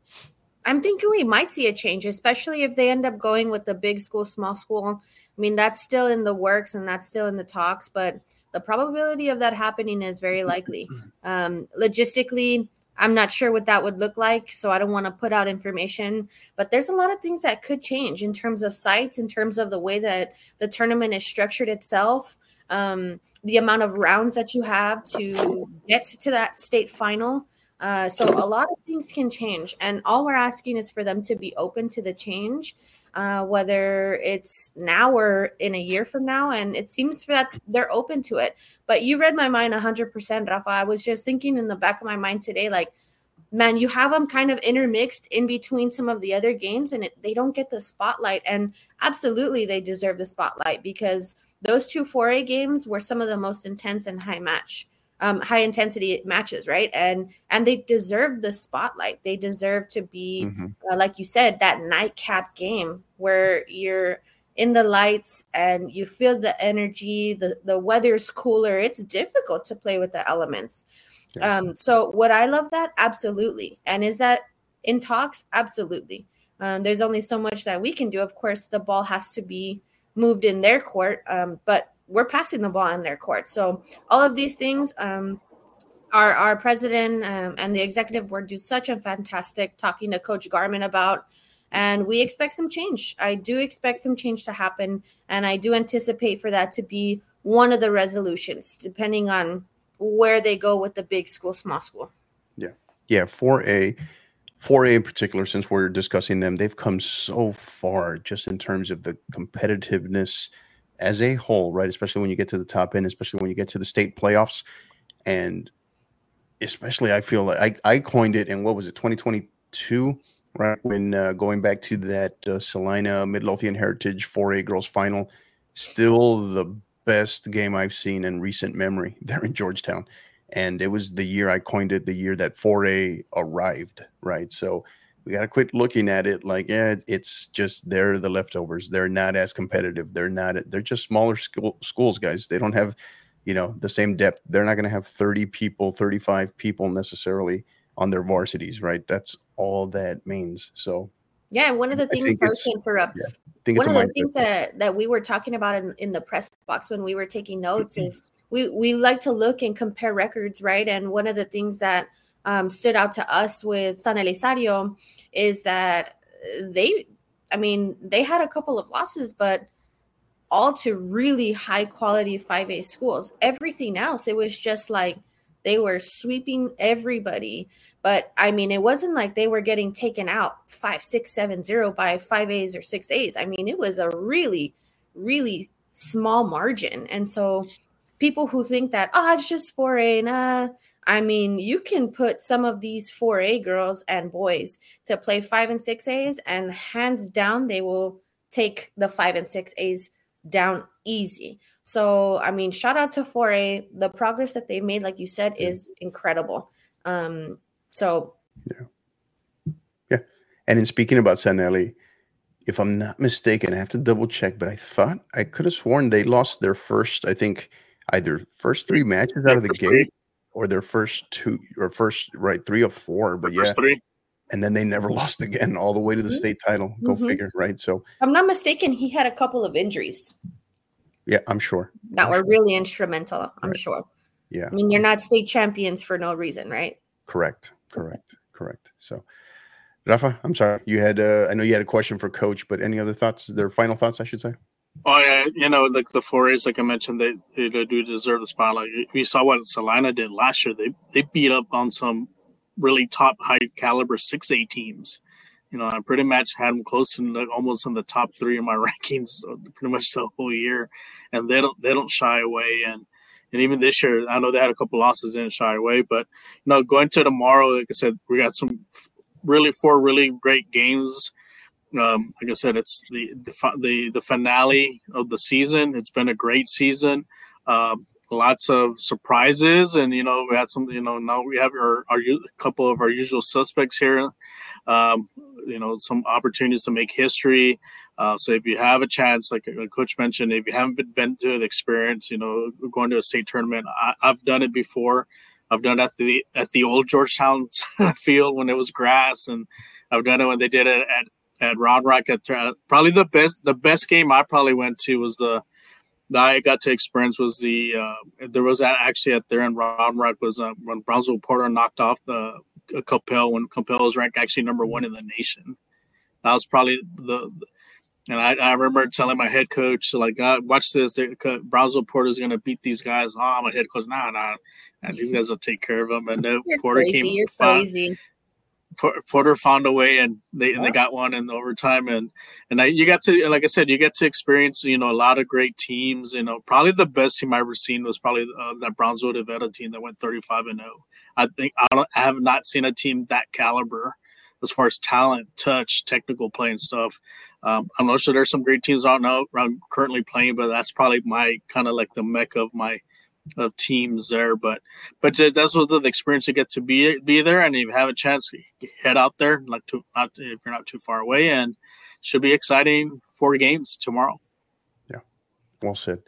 [SPEAKER 3] I'm thinking we might see a change, especially if they end up going with the big school, small school. I mean, that's still in the works and that's still in the talks, but the probability of that happening is very likely. Um, logistically, I'm not sure what that would look like, so I don't want to put out information, but there's a lot of things that could change in terms of sites, in terms of the way that the tournament is structured itself, um, the amount of rounds that you have to get to that state final. Uh, so a lot of things can change, and all we're asking is for them to be open to the change, uh, whether it's now or in a year from now. And it seems that they're open to it. But you read my mind one hundred percent, Rafa. I was just thinking in the back of my mind today, like, man, you have them kind of intermixed in between some of the other games, and it, they don't get the spotlight. And absolutely, they deserve the spotlight because those two four A games were some of the most intense and high match. Um, high intensity matches, right? And and they deserve the spotlight. They deserve to be, mm-hmm. uh, like you said, that nightcap game where you're in the lights and you feel the energy, the, the weather's cooler. It's difficult to play with the elements. Yeah. Um, so would I love that? Absolutely. And is that in talks? Absolutely. Um, there's only so much that we can do. Of course, the ball has to be moved in their court, um, but we're passing the ball in their court. So all of these things, um, our, our president um, and the executive board do such a fantastic talking to Coach Garman about, and we expect some change. I do expect some change to happen, and I do anticipate for that to be one of the resolutions, depending on where they go with the big school, small school.
[SPEAKER 1] Yeah. Yeah. four A, four A in particular, since we're discussing them, they've come so far just in terms of the competitiveness as a whole, right? Especially when you get to the top end, especially when you get to the state playoffs. And especially, I feel like I, I coined it in, what was it, twenty twenty-two, right? When uh, going back to that uh, Salina Midlothian Heritage four A girls final, still the best game I've seen in recent memory there in Georgetown. And it was the year I coined it, the year that four A arrived, right? So we got to quit looking at it like, yeah, it's just they're the leftovers. They're not as competitive. They're not, they're just smaller school, schools, guys. They don't have, you know, the same depth. They're not going to have thirty people, thirty-five people necessarily on their varsities, right? That's all that means. So,
[SPEAKER 3] yeah, one of the things, sorry to interrupt, yeah, I think one of the things that, that we were talking about in, in the press box when we were taking notes is we, we like to look and compare records, right? And one of the things that Um, stood out to us with San Elizario is that they, I mean, they had a couple of losses, but all to really high quality five A schools. Everything else, it was just like they were sweeping everybody. But I mean, it wasn't like they were getting taken out five, six, seven, zero by five A's or six A's. I mean, it was a really, really small margin. And so people who think that, oh, it's just four A, nah, I mean, you can put some of these four A girls and boys to play five and six A's, and hands down, they will take the five and six A's down easy. So, I mean, shout out to four A. The progress that they've made, like you said, is incredible. Um, so,
[SPEAKER 1] yeah, yeah. And in speaking about San Eli, if I'm not mistaken, I have to double check, but I thought I could have sworn they lost their first, I think, either first three matches out of the gate. Or their first two, or first, right, three or four, but yeah.
[SPEAKER 2] Three.
[SPEAKER 1] And then they never lost again all the way to the state title. Go
[SPEAKER 3] mm-hmm.
[SPEAKER 1] figure, right? So,
[SPEAKER 3] if I'm not mistaken, he had a couple of injuries.
[SPEAKER 1] Yeah, I'm sure.
[SPEAKER 3] That
[SPEAKER 1] I'm
[SPEAKER 3] were
[SPEAKER 1] sure.
[SPEAKER 3] really instrumental, I'm
[SPEAKER 1] right.
[SPEAKER 3] sure.
[SPEAKER 1] Yeah.
[SPEAKER 3] I mean, they're not state champions for no reason, right?
[SPEAKER 1] Correct, correct, correct. So, Rafa, I'm sorry. You had, uh, I know you had a question for Coach, but any other thoughts? Their final thoughts, I should say.
[SPEAKER 2] Oh yeah, you know, like the four A's, like I mentioned, they, they do deserve the spotlight. We saw what Salina did last year. They they beat up on some really top high caliber six A teams. You know, I pretty much had them close in the, almost in the top three of my rankings, pretty much the whole year, and they don't they don't shy away. And and even this year, I know they had a couple losses, didn't shy away. But you know, going to tomorrow, like I said, we got some really four really great games. Um, like I said, it's the, the the the finale of the season. It's been a great season. Um, lots of surprises, and you know, we had some. You know, now we have our, our a couple of our usual suspects here. Um, you know, some opportunities to make history. Uh, so if you have a chance, like Coach mentioned, if you haven't been, been to the experience, you know, going to a state tournament, I, I've done it before. I've done it at the at the old Georgetown field when it was grass, and I've done it when they did it at at Round Rock. At uh, probably the best the best game I probably went to was the that I got to experience was the uh, there was actually at there in Round Rock was uh, when Brownsville Porter knocked off the uh, Coppell when Coppell was ranked actually number one in the nation. That was probably the, the and I, I remember telling my head coach, like, uh, watch this, Brownsville Porter is going to beat these guys. Oh, my head coach, nah, nah, and these guys will take care of them. And then
[SPEAKER 3] You're
[SPEAKER 2] Porter
[SPEAKER 3] crazy.
[SPEAKER 2] came,
[SPEAKER 3] You're
[SPEAKER 2] found,
[SPEAKER 3] crazy.
[SPEAKER 2] Porter found a way, and they and they got one in overtime. And and I, you got to, like I said, you get to experience, you know, a lot of great teams. You know, probably the best team I've ever seen was probably uh, that Brownsville Nevada team that went thirty-five and oh. I think I, don't, I have not seen a team that caliber as far as talent, touch, technical play, and stuff. Um, I'm not sure there's some great teams out now around currently playing, but that's probably my kind of like the mecca of my of teams there. But but that's what the experience you get to be be there, and if you have a chance, head out there, like to not if you're not too far away, and should be exciting four games tomorrow.
[SPEAKER 1] Yeah, well said.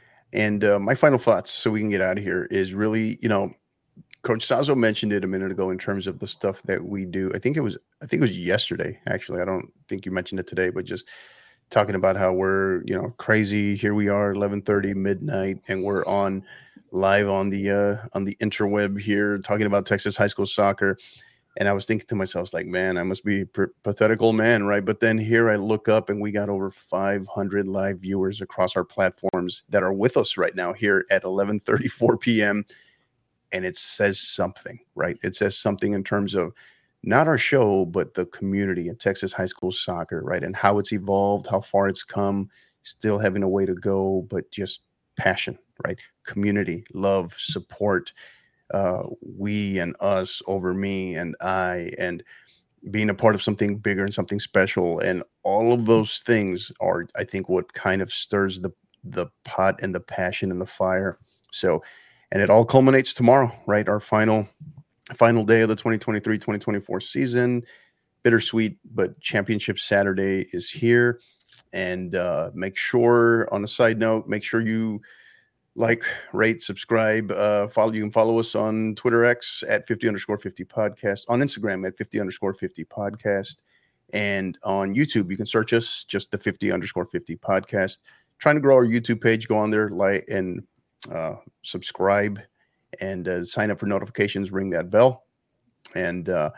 [SPEAKER 1] And uh, my final thoughts, so we can get out of here, is really, you know, Coach Sazo mentioned it a minute ago in terms of the stuff that we do. I think it was, I think it was yesterday, actually. I don't think you mentioned it today, but just talking about how we're, you know, crazy. Here we are, eleven thirty midnight, and we're on live on the uh, on the interweb here, talking about Texas high school soccer. And I was thinking to myself, like, man, I must be a pathetic old man, right? But then here I look up, and we got over five hundred live viewers across our platforms that are with us right now here at eleven thirty-four p.m. And it says something, right? It says something in terms of not our show, but the community in Texas high school soccer, right? And how it's evolved, how far it's come, still having a way to go, but just passion, right? Community, love, support, uh, we and us over me and I, and being a part of something bigger and something special. And all of those things are, I think, what kind of stirs the, the pot and the passion and the fire. So, and it all culminates tomorrow, right? Our final final day of the twenty twenty-three twenty twenty-four season. Bittersweet, but Championship Saturday is here. And uh, make sure, on a side note, make sure you like, rate, subscribe, uh, follow. You can follow us on Twitter X at fifty underscore fifty podcast, on Instagram at fifty underscore fifty podcast, and on YouTube, you can search us, just the fifty underscore fifty podcast. Trying to grow our YouTube page. Go on there, like, and uh subscribe, and uh, sign up for notifications, ring that bell. And uh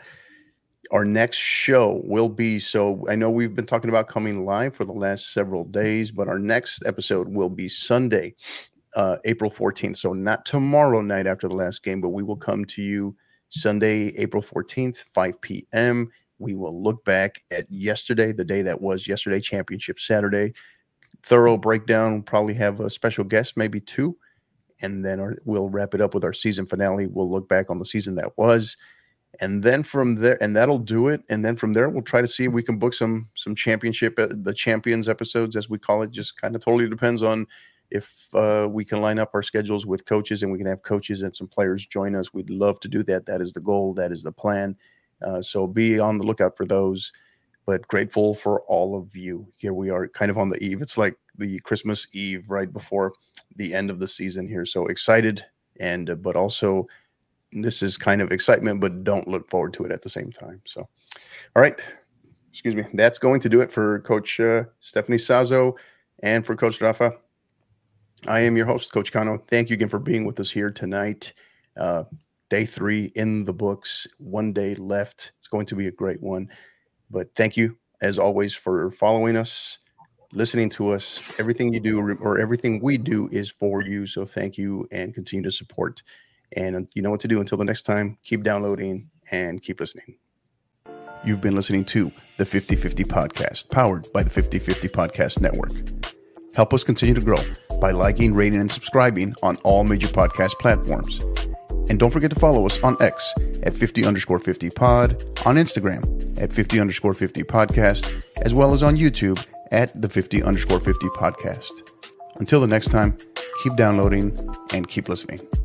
[SPEAKER 1] our next show will be, so I know we've been talking about coming live for the last several days, but our next episode will be Sunday, uh April fourteenth. So not tomorrow night after the last game, but we will come to you Sunday, April fourteenth, five p.m. We will look back at yesterday, the day that was yesterday, Championship Saturday. Thorough breakdown. Probably have a special guest, maybe two. And then our, we'll wrap it up with our season finale. We'll look back on the season that was. And then from there, and that'll do it. And then from there, we'll try to see if we can book some some championship, uh, the champions episodes, as we call it. Just kind of totally depends on if uh, we can line up our schedules with coaches, and we can have coaches and some players join us. We'd love to do that. That is the goal. That is the plan. Uh, so be on the lookout for those. But grateful for all of you. Here we are, kind of on the eve. It's like the Christmas Eve right before the end of the season here. So excited, and uh, but also this is kind of excitement, but don't look forward to it at the same time. So, all right, excuse me. That's going to do it for Coach uh, Stephanie Sazo and for Coach Rafa. I am your host, Coach Cano. Thank you again for being with us here tonight. Uh, day three in the books, one day left. It's going to be a great one. But thank you, as always, for following us, listening to us. Everything you do or everything we do is for you. So thank you and continue to support. And you know what to do. Until the next time, keep downloading and keep listening. You've been listening to the fifty fifty Podcast, powered by the fifty fifty Podcast Network. Help us continue to grow by liking, rating, and subscribing on all major podcast platforms. And don't forget to follow us on X at fifty underscore 50 pod, on Instagram at fifty underscore 50 podcast, as well as on YouTube at the fifty underscore 50 podcast. Until the next time, keep downloading and keep listening.